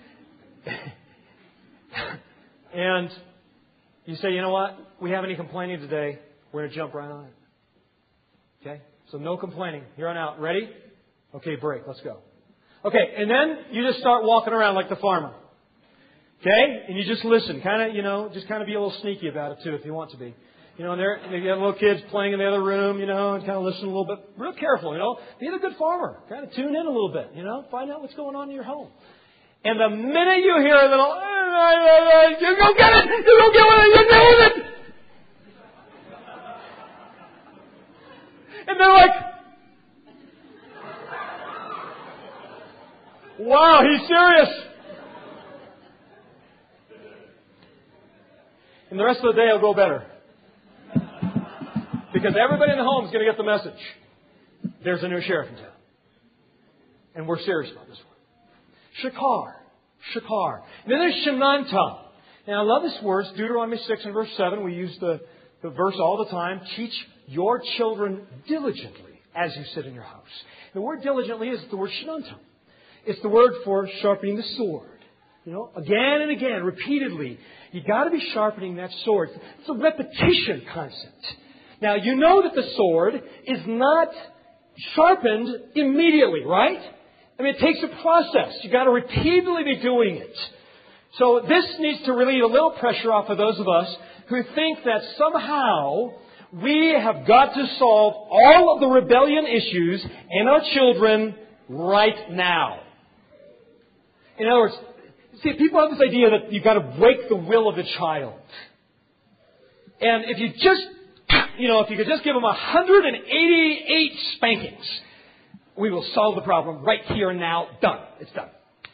And you say, you know what? We have any complaining today. We're going to jump right on it. Okay? So no complaining. Here on out. Ready? Okay, break. Let's go. Okay, and then you just start walking around like the farmer. Okay? And you just listen. Kind of, you know, just kind of be a little sneaky about it too if you want to be. You know, and there you have little kids playing in the other room, you know, and kind of listen a little bit. Real careful, you know. Be a good farmer. Kind of tune in a little bit, you know. Find out what's going on in your home. And the minute you hear a little, you go get it! You go get it! You go with it! And they're like, wow, he's serious. And the rest of the day will go better. Because everybody in the home is going to get the message. There's a new sheriff in town. And we're serious about this one. Shakar. Shakar. And then there's Shenantam. And I love this word. Deuteronomy six and verse seven. We use the, the verse all the time. Teach your children diligently as you sit in your house. The word diligently is the word Shenantam. It's the word for sharpening the sword. You know, again and again, repeatedly. You got to be sharpening that sword. It's a repetition concept. Now, you know that the sword is not sharpened immediately, right? I mean, it takes a process. You've got to repeatedly be doing it. So this needs to relieve a little pressure off of those of us who think that somehow we have got to solve all of the rebellion issues in our children right now. In other words, see, people have this idea that you've got to break the will of the child. And if you just You know, if you could just give them one hundred eighty-eight spankings, we will solve the problem right here and now. Done. It's done.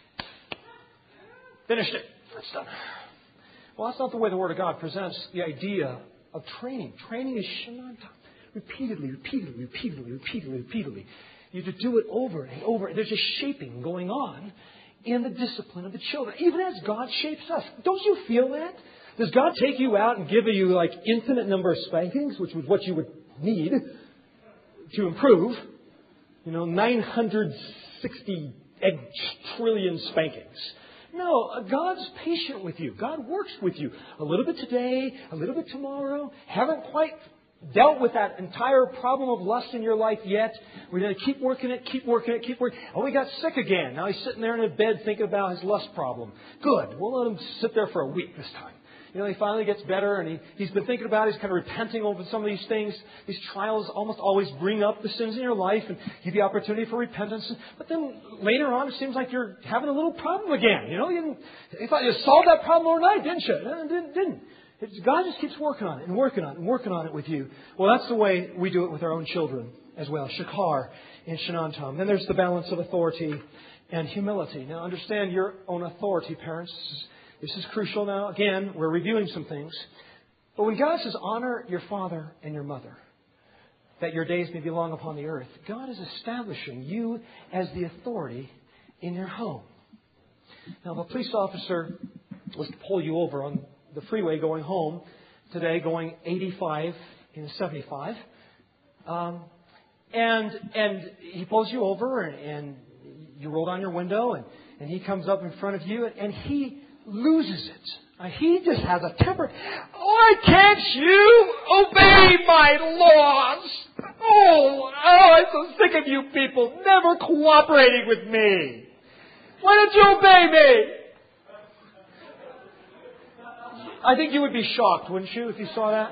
Finished it. It's done. Well, that's not the way the Word of God presents the idea of training. Training is shenantam. Repeatedly, repeatedly, repeatedly, repeatedly, repeatedly. You have to do it over and over. There's a shaping going on in the discipline of the children. Even as God shapes us. Don't you feel that? Does God take you out and give you like infinite number of spankings, which was what you would need to improve? You know, nine hundred sixty trillion spankings. No, God's patient with you. God works with you. A little bit today, a little bit tomorrow. Haven't quite dealt with that entire problem of lust in your life yet. We're going to keep working it, keep working it, keep working it. Oh, he got sick again. Now he's sitting there in his bed thinking about his lust problem. Good. We'll let him sit there for a week this time. You know, he finally gets better and he, he's been thinking about it. He's kind of repenting over some of these things. These trials almost always bring up the sins in your life and give you opportunity for repentance. But then later on, it seems like you're having a little problem again. You know, you, you thought you solved that problem overnight, didn't you? No, it didn't. It's, God just keeps working on it and working on it and working on it with you. Well, that's the way we do it with our own children as well. Shakar and Shenantam. Then there's the balance of authority and humility. Now, understand your own authority, parents. This is crucial now. Again, we're reviewing some things. But when God says, honor your father and your mother, that your days may be long upon the earth, God is establishing you as the authority in your home. Now, if a police officer was to pull you over on the freeway going home today, going eighty-five in seventy-five, um, and and he pulls you over and, and you roll down your window and, and he comes up in front of you and, and he loses it. Uh, he just has a temper. Why can't you obey my laws? Oh, oh, I'm so sick of you people never cooperating with me. Why don't you obey me? I think you would be shocked, wouldn't you, if you saw that?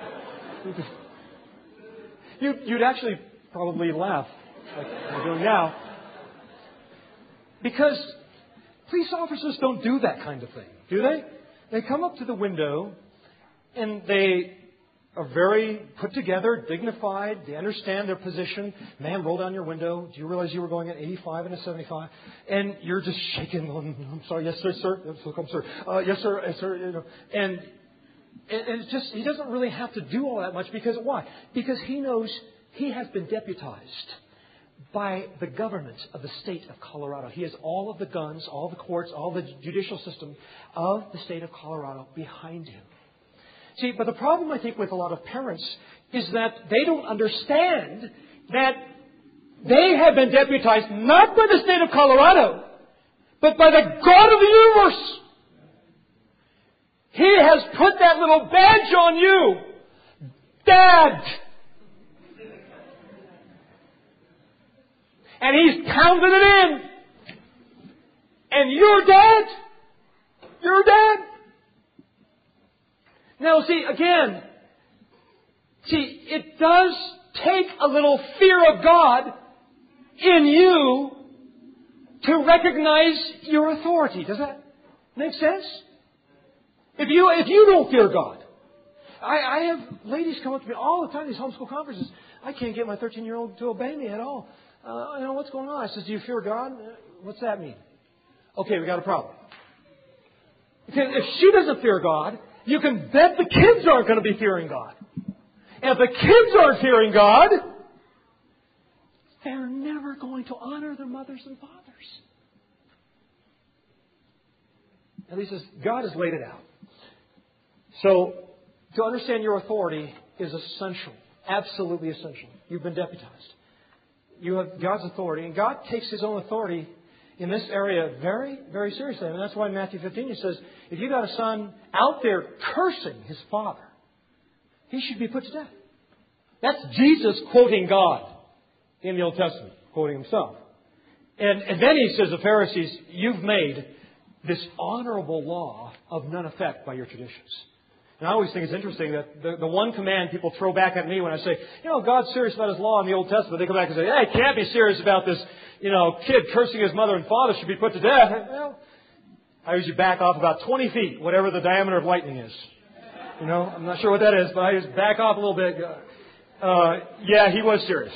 You'd, you'd actually probably laugh, like you're doing now. Because police officers don't do that kind of thing, do they? They come up to the window and they are very put together, dignified. They understand their position. Man, roll down your window. Do you realize you were going at eighty-five and a seventy-five? And you're just shaking. Oh, I'm sorry. Yes, sir, sir. Yes, sir, sir. Uh, yes, sir. Yes, sir. You know, and and it's just he doesn't really have to do all that much because why? Because he knows he has been deputized by the government of the state of Colorado. He has all of the guns, all the courts, all the judicial system of the state of Colorado behind him. See, but the problem, I think, with a lot of parents is that they don't understand that they have been deputized not by the state of Colorado, but by the God of the universe. He has put that little badge on you. Dad. And He's pounded it in. And you're dead. You're dead. Now, see, again, see, it does take a little fear of God in you to recognize your authority. Does that make sense? If you if you don't fear God, I, I have ladies come up to me all the time, these homeschool conferences. I can't get my thirteen-year-old to obey me at all. Uh, you know, what's going on? I says, do you fear God? What's that mean? Okay, we got a problem. Because if she doesn't fear God, you can bet the kids aren't going to be fearing God. And if the kids aren't fearing God, they're never going to honor their mothers and fathers. And he says, God has laid it out. So, to understand your authority is essential. Absolutely essential. You've been deputized. You have God's authority. And God takes His own authority in this area very, very seriously. And that's why in Matthew fifteen He says, if you got a son out there cursing his father, he should be put to death. That's Jesus quoting God in the Old Testament, quoting Himself. And, and then He says to the Pharisees, you've made this honorable law of none effect by your traditions. And I always think it's interesting that the, the one command people throw back at me when I say, you know, God's serious about His law in the Old Testament. They come back and say, hey, can't be serious about this, you know, kid cursing his mother and father should be put to death. Well, I usually back off about twenty feet, whatever the diameter of lightning is. You know, I'm not sure what that is, but I just back off a little bit. Uh, yeah, he was serious.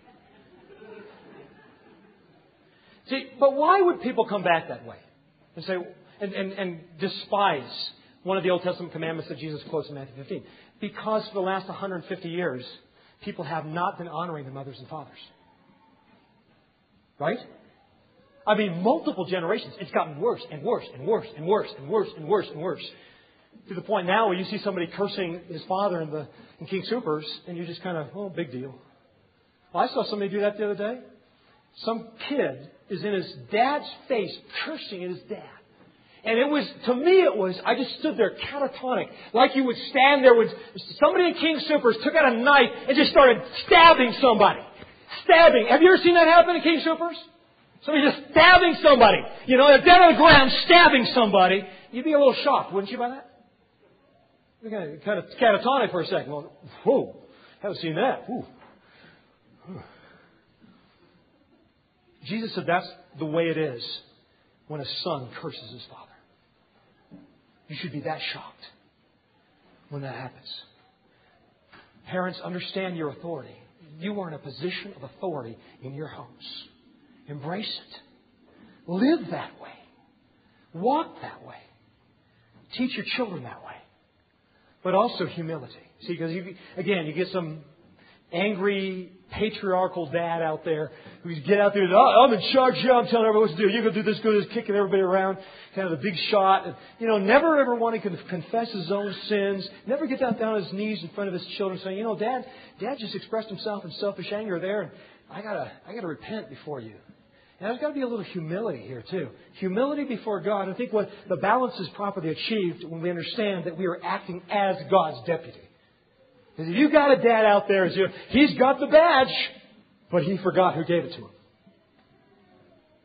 See, but why would people come back that way? And say, and, and, and despise one of the Old Testament commandments that Jesus quotes in Matthew fifteen. Because for the last one hundred fifty years, people have not been honoring their mothers and fathers. Right? I mean, multiple generations. It's gotten worse and worse and worse and worse and worse and worse and worse. To the point now where you see somebody cursing his father in the in King Soopers, and you just kind of, oh, big deal. Well, I saw somebody do that the other day. Some kid is in his dad's face cursing at his dad. And it was, to me it was, I just stood there catatonic. Like you would stand there when somebody in King Soopers took out a knife and just started stabbing somebody. Stabbing. Have you ever seen that happen in King Soopers? Somebody just stabbing somebody. You know, they're dead on the ground stabbing somebody. You'd be a little shocked, wouldn't you, by that? You're kind of catatonic for a second. Well, whoa, haven't seen that. Whew. Jesus said that's the way it is when a son curses his father. You should be that shocked when that happens. Parents, understand your authority. You are in a position of authority in your homes. Embrace it. Live that way. Walk that way. Teach your children that way. But also humility. See, because you, again, you get some angry, patriarchal dad out there who's get out there and, oh, I'm in charge, yeah, I'm telling everybody what to do. You're going to do this, go this, kicking everybody around, kind of the big shot. And, you know, never ever wanting to confess his own sins. Never get down, down on his knees in front of his children saying, you know, Dad, Dad just expressed himself in selfish anger there, and I gotta, I gotta repent before you. And there's got to be a little humility here, too. Humility before God. I think what the balance is properly achieved when we understand that we are acting as God's deputy. Because if you've got a dad out there, he's got the badge, but he forgot who gave it to him.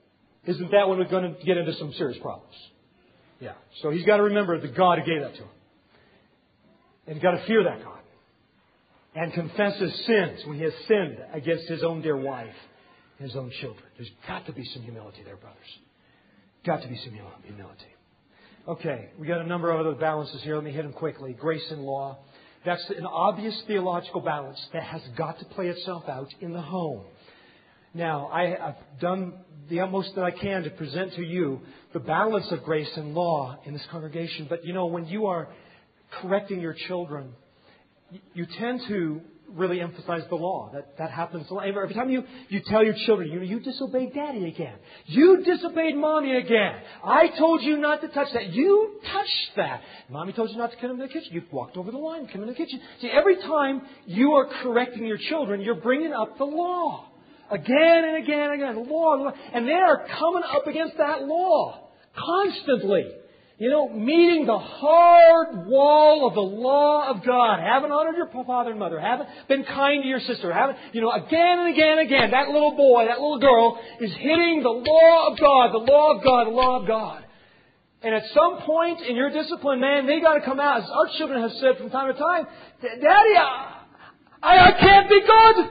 isn't that when we're going to get into some serious problems? Yeah. So he's got to remember the God who gave that to him. And he's got to fear that God. And confess his sins when he has sinned against his own dear wife and his own children. There's got to be some humility there, brothers. Got to be some humility. Okay, we got a number of other balances here. Let me hit them quickly. Grace and law. That's an obvious theological balance that has got to play itself out in the home. Now, I, I've done the utmost that I can to present to you the balance of grace and law in this congregation. But, you know, when you are correcting your children, you tend to really emphasize the law. That that happens a lot. Every time you, you tell your children, you, you disobeyed Daddy again. You disobeyed Mommy again. I told you not to touch that. You touched that. Mommy told you not to come into the kitchen. You walked over the line, come into the kitchen. See, every time you are correcting your children, you're bringing up the law. Again and again and again. The law, the law. And they are coming up against that law constantly. You know, meeting the hard wall of the law of God. Haven't honored your father and mother. Haven't been kind to your sister. Haven't, you know, again and again and again. That little boy, that little girl is hitting the law of God, the law of God, the law of God. And at some point in your discipline, man, they got to come out. As our children have said from time to time, Daddy, I, I can't be good.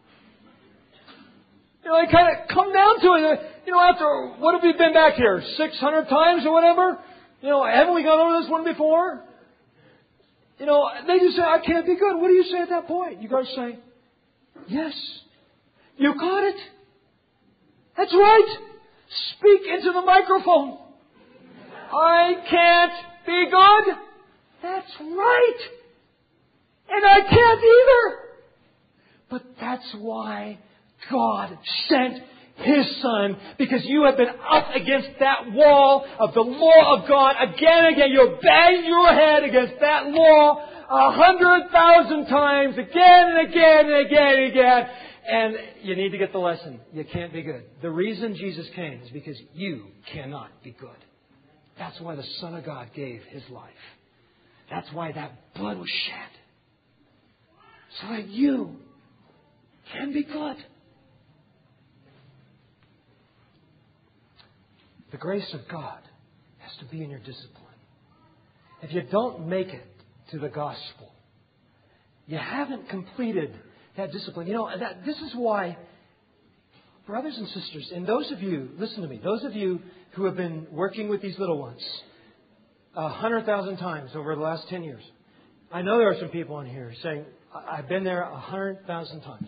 You know, they kind of come down to it. You know, after, what have we been back here? six hundred times or whatever? You know, haven't we gone over this one before? You know, they just say, I can't be good. What do you say at that point? You got to say, yes, you got it. That's right. Speak into the microphone. I can't be good. That's right. And I can't either. But that's why God sent His Son, because you have been up against that wall of the law of God again and again. You've banged your head against that law a hundred thousand times, again and again and again and again. And you need to get the lesson. You can't be good. The reason Jesus came is because you cannot be good. That's why the Son of God gave His life. That's why that blood was shed. So that you can be good. The grace of God has to be in your discipline. If you don't make it to the gospel, you haven't completed that discipline. You know, that, this is why, brothers and sisters, and those of you, listen to me, those of you who have been working with these little ones a hundred thousand times over the last ten years, I know there are some people on here saying, I've been there a hundred thousand times.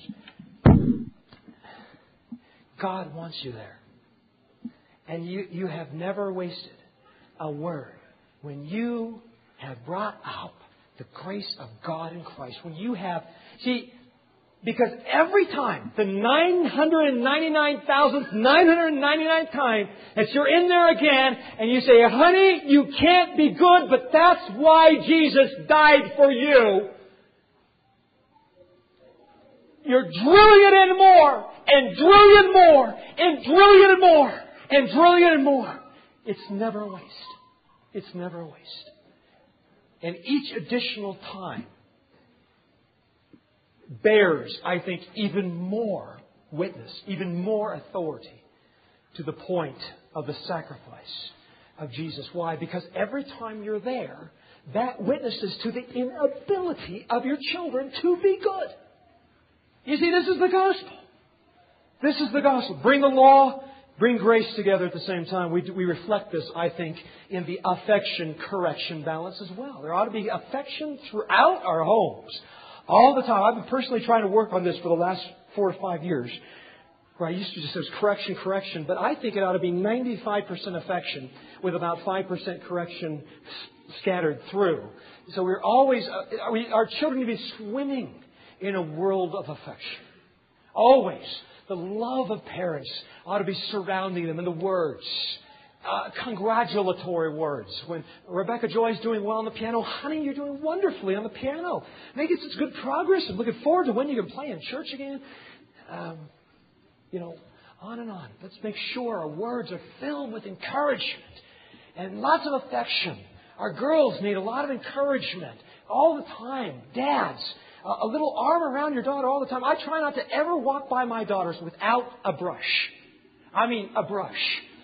God wants you there. And you, you have never wasted a word when you have brought up the grace of God in Christ. When you have... See, because every time, the nine hundred ninety-nine thousandth, nine hundred ninety-ninth time that you're in there again and you say, honey, you can't be good, but that's why Jesus died for you. You're drilling it in more and drilling it more and drilling it in more. And drilling it in more. It's never a waste. It's never a waste. And each additional time bears, I think, even more witness, even more authority to the point of the sacrifice of Jesus. Why? Because every time you're there, that witnesses to the inability of your children to be good. You see, this is the gospel. This is the gospel. Bring the law, bring grace together at the same time. We, we reflect this, I think, in the affection-correction balance as well. There ought to be affection throughout our homes. All the time. I've been personally trying to work on this for the last four or five years. Where I used to just say correction, correction. But I think it ought to be ninety-five percent affection with about five percent correction scattered through. So we're always, uh, we, our children need to be swimming in a world of affection. Always. The love of parents ought to be surrounding them in the words. Uh, congratulatory words. When Rebecca Joy is doing well on the piano, honey, you're doing wonderfully on the piano. Making such good progress. I'm looking forward to when you can play in church again. Um, you know, on and on. Let's make sure our words are filled with encouragement and lots of affection. Our girls need a lot of encouragement all the time. Dads, a little arm around your daughter all the time. I try not to ever walk by my daughters without a brush. I mean, a brush.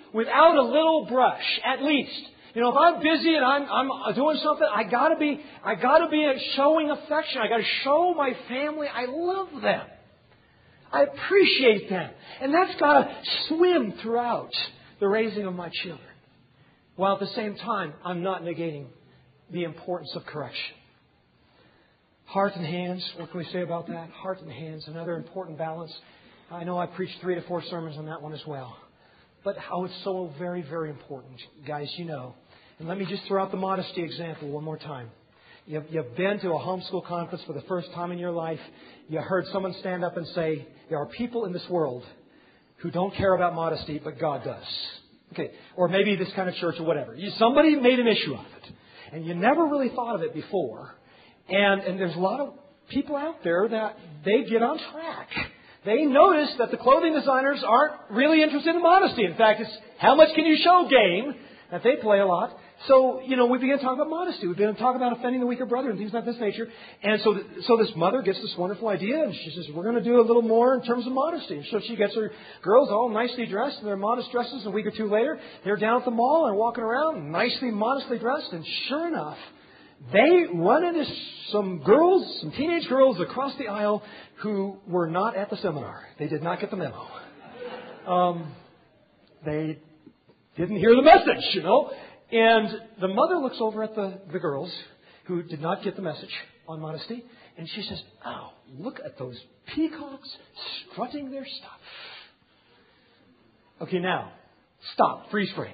without a little brush, at least. You know, if I'm busy and I'm, I'm doing something, I gotta be, I gotta be showing affection. I gotta show my family I love them. I appreciate them. And that's gotta swim throughout the raising of my children. While at the same time, I'm not negating the importance of correction. Heart and hands, what can we say about that? Heart and hands, another important balance. I know I preached three to four sermons on that one as well. But how it's so very, very important. Guys, you know. And let me just throw out the modesty example one more time. You've, you've been to a homeschool conference for the first time in your life. You heard someone stand up and say, there are people in this world who don't care about modesty, but God does. Okay. Or maybe this kind of church or whatever. You, somebody made an issue of it. And you never really thought of it before. And, and there's a lot of people out there that they get on track. They notice that the clothing designers aren't really interested in modesty. In fact, it's how much can you show game that they play a lot. So, you know, we begin to talk about modesty. We begin to talk about offending the weaker brother and things of this nature. And so, so this mother gets this wonderful idea, and she says, we're going to do a little more in terms of modesty. And so she gets her girls all nicely dressed in their modest dresses. A week or two later, they're down at the mall and walking around nicely, modestly dressed. And sure enough, they run into some girls, some teenage girls across the aisle who were not at the seminar. They did not get the memo. Um, they didn't hear the message, you know. And the mother looks over at the, the girls who did not get the message on modesty. And she says, oh, look at those peacocks strutting their stuff. Okay, now, stop, freeze frame.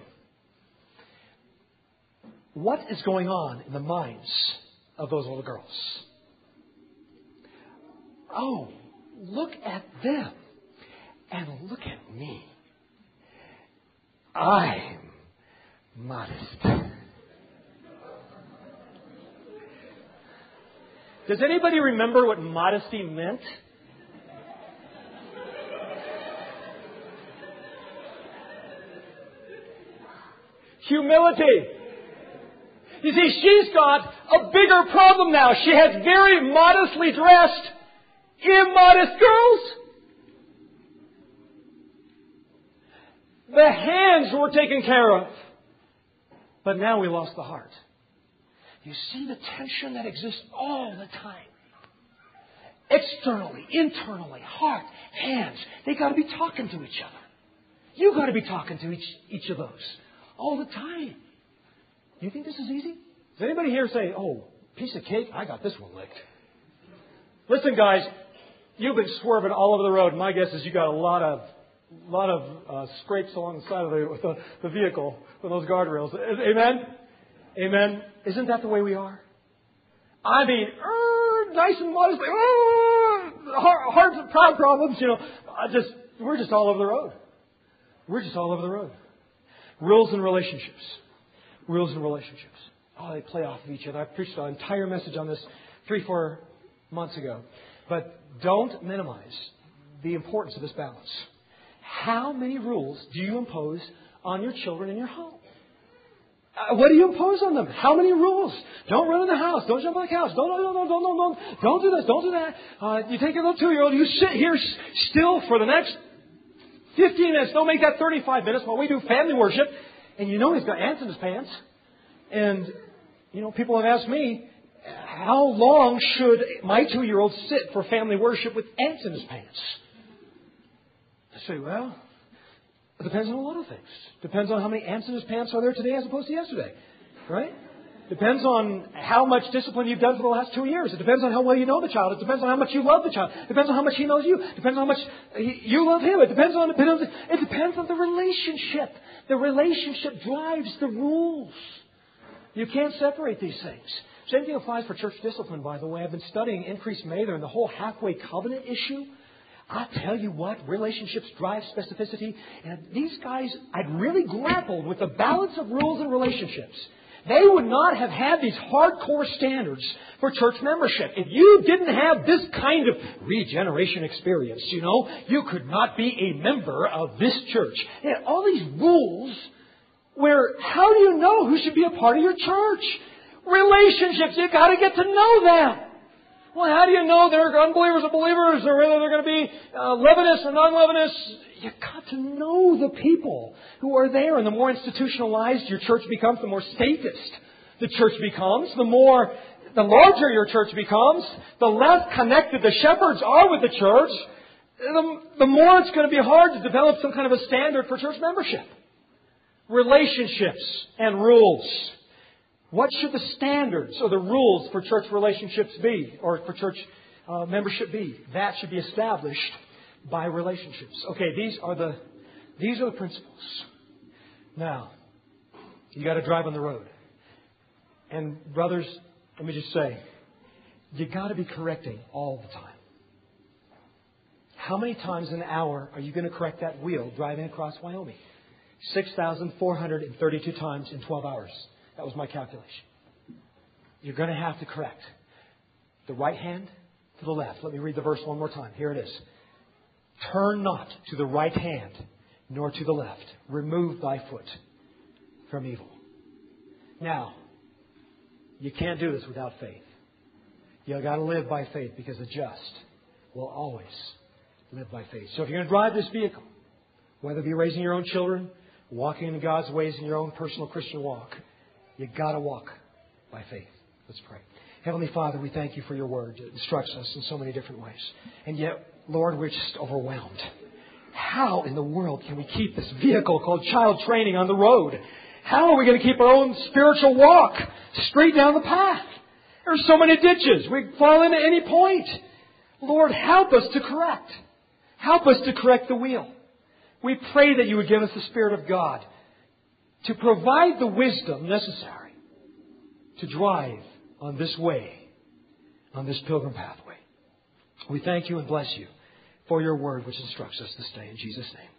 What is going on in the minds of those little girls? Oh, look at them. And look at me. I'm modest. Does anybody remember what modesty meant? Humility. You see, she's got a bigger problem now. She has very modestly dressed, immodest girls. The hands were taken care of. But now we lost the heart. You see the tension that exists all the time. Externally, internally, heart, hands. They got to be talking to each other. You got to be talking to each, each of those all the time. Do you think this is easy? Does anybody here say, oh, piece of cake, I got this one licked? Listen, guys, you've been swerving all over the road. My guess is you got a lot of A lot of uh, scrapes along the side of the, the, the vehicle with those guardrails. Amen? Amen? Isn't that the way we are? I mean, er, nice and modestly, er, hard, hard, proud problems, you know. I just, we're just all over the road. We're just all over the road. Rules and relationships. Rules and relationships. Oh, they play off of each other. I preached an entire message on this three, four months ago. But don't minimize the importance of this balance. How many rules do you impose on your children in your home? Uh, what do you impose on them? How many rules? Don't run in the house. Don't jump on the couch. Don't, don't, don't, don't, don't, don't, don't do this. Don't do that. Uh, you take your little two-year-old. You sit here s- still for the next fifteen minutes. Don't make that thirty-five minutes while we do family worship. And you know he's got ants in his pants. And, you know, people have asked me, how long should my two-year-old sit for family worship with ants in his pants? I say, well, it depends on a lot of things. Depends on how many ants in his pants are there today as opposed to yesterday. Right? Depends on how much discipline you've done for the last two years. It depends on how well you know the child. It depends on how much you love the child. It depends on how much he knows you. It depends on how much you love him. It depends on, it depends on, it depends on the relationship. The relationship drives the rules. You can't separate these things. Same thing applies for church discipline, by the way. I've been studying Increased Mather and the whole halfway covenant issue. I tell you what, relationships drive specificity. And these guys, I'd really grappled with the balance of rules and relationships. They would not have had these hardcore standards for church membership. If you didn't have this kind of regeneration experience, you know, you could not be a member of this church. They had all these rules where how do you know who should be a part of your church? Relationships, you've got to get to know them. Well, how do you know they're unbelievers or believers, or whether they're going to be uh, Levinist or non-Levinist? You've got to know the people who are there. And the more institutionalized your church becomes, the more statist the church becomes. The more, the larger your church becomes, the less connected the shepherds are with the church, the, the more it's going to be hard to develop some kind of a standard for church membership. Relationships and rules. What should the standards or the rules for church relationships be, or for church uh, membership be? That should be established by relationships. Okay, these are the these are the principles. Now, you got to drive on the road, and brothers, let me just say, you got to be correcting all the time. How many times an hour are you going to correct that wheel driving across Wyoming? Six thousand four hundred and thirty-two times in twelve hours. That was my calculation. You're going to have to correct the right hand to the left. Let me read the verse one more time. Here it is. Turn not to the right hand, nor to the left. Remove thy foot from evil. Now, you can't do this without faith. You've got to live by faith, because the just will always live by faith. So if you're going to drive this vehicle, whether it be raising your own children, walking in God's ways in your own personal Christian walk, you've got to walk by faith. Let's pray. Heavenly Father, we thank you for your word. It instructs us in so many different ways. And yet, Lord, we're just overwhelmed. How in the world can we keep this vehicle called child training on the road? How are we going to keep our own spiritual walk straight down the path? There are so many ditches. We fall into any point. Lord, help us to correct. Help us to correct the wheel. We pray that you would give us the Spirit of God to provide the wisdom necessary to drive on this way, on this pilgrim pathway. We thank you and bless you for your word which instructs us this day. In Jesus' name.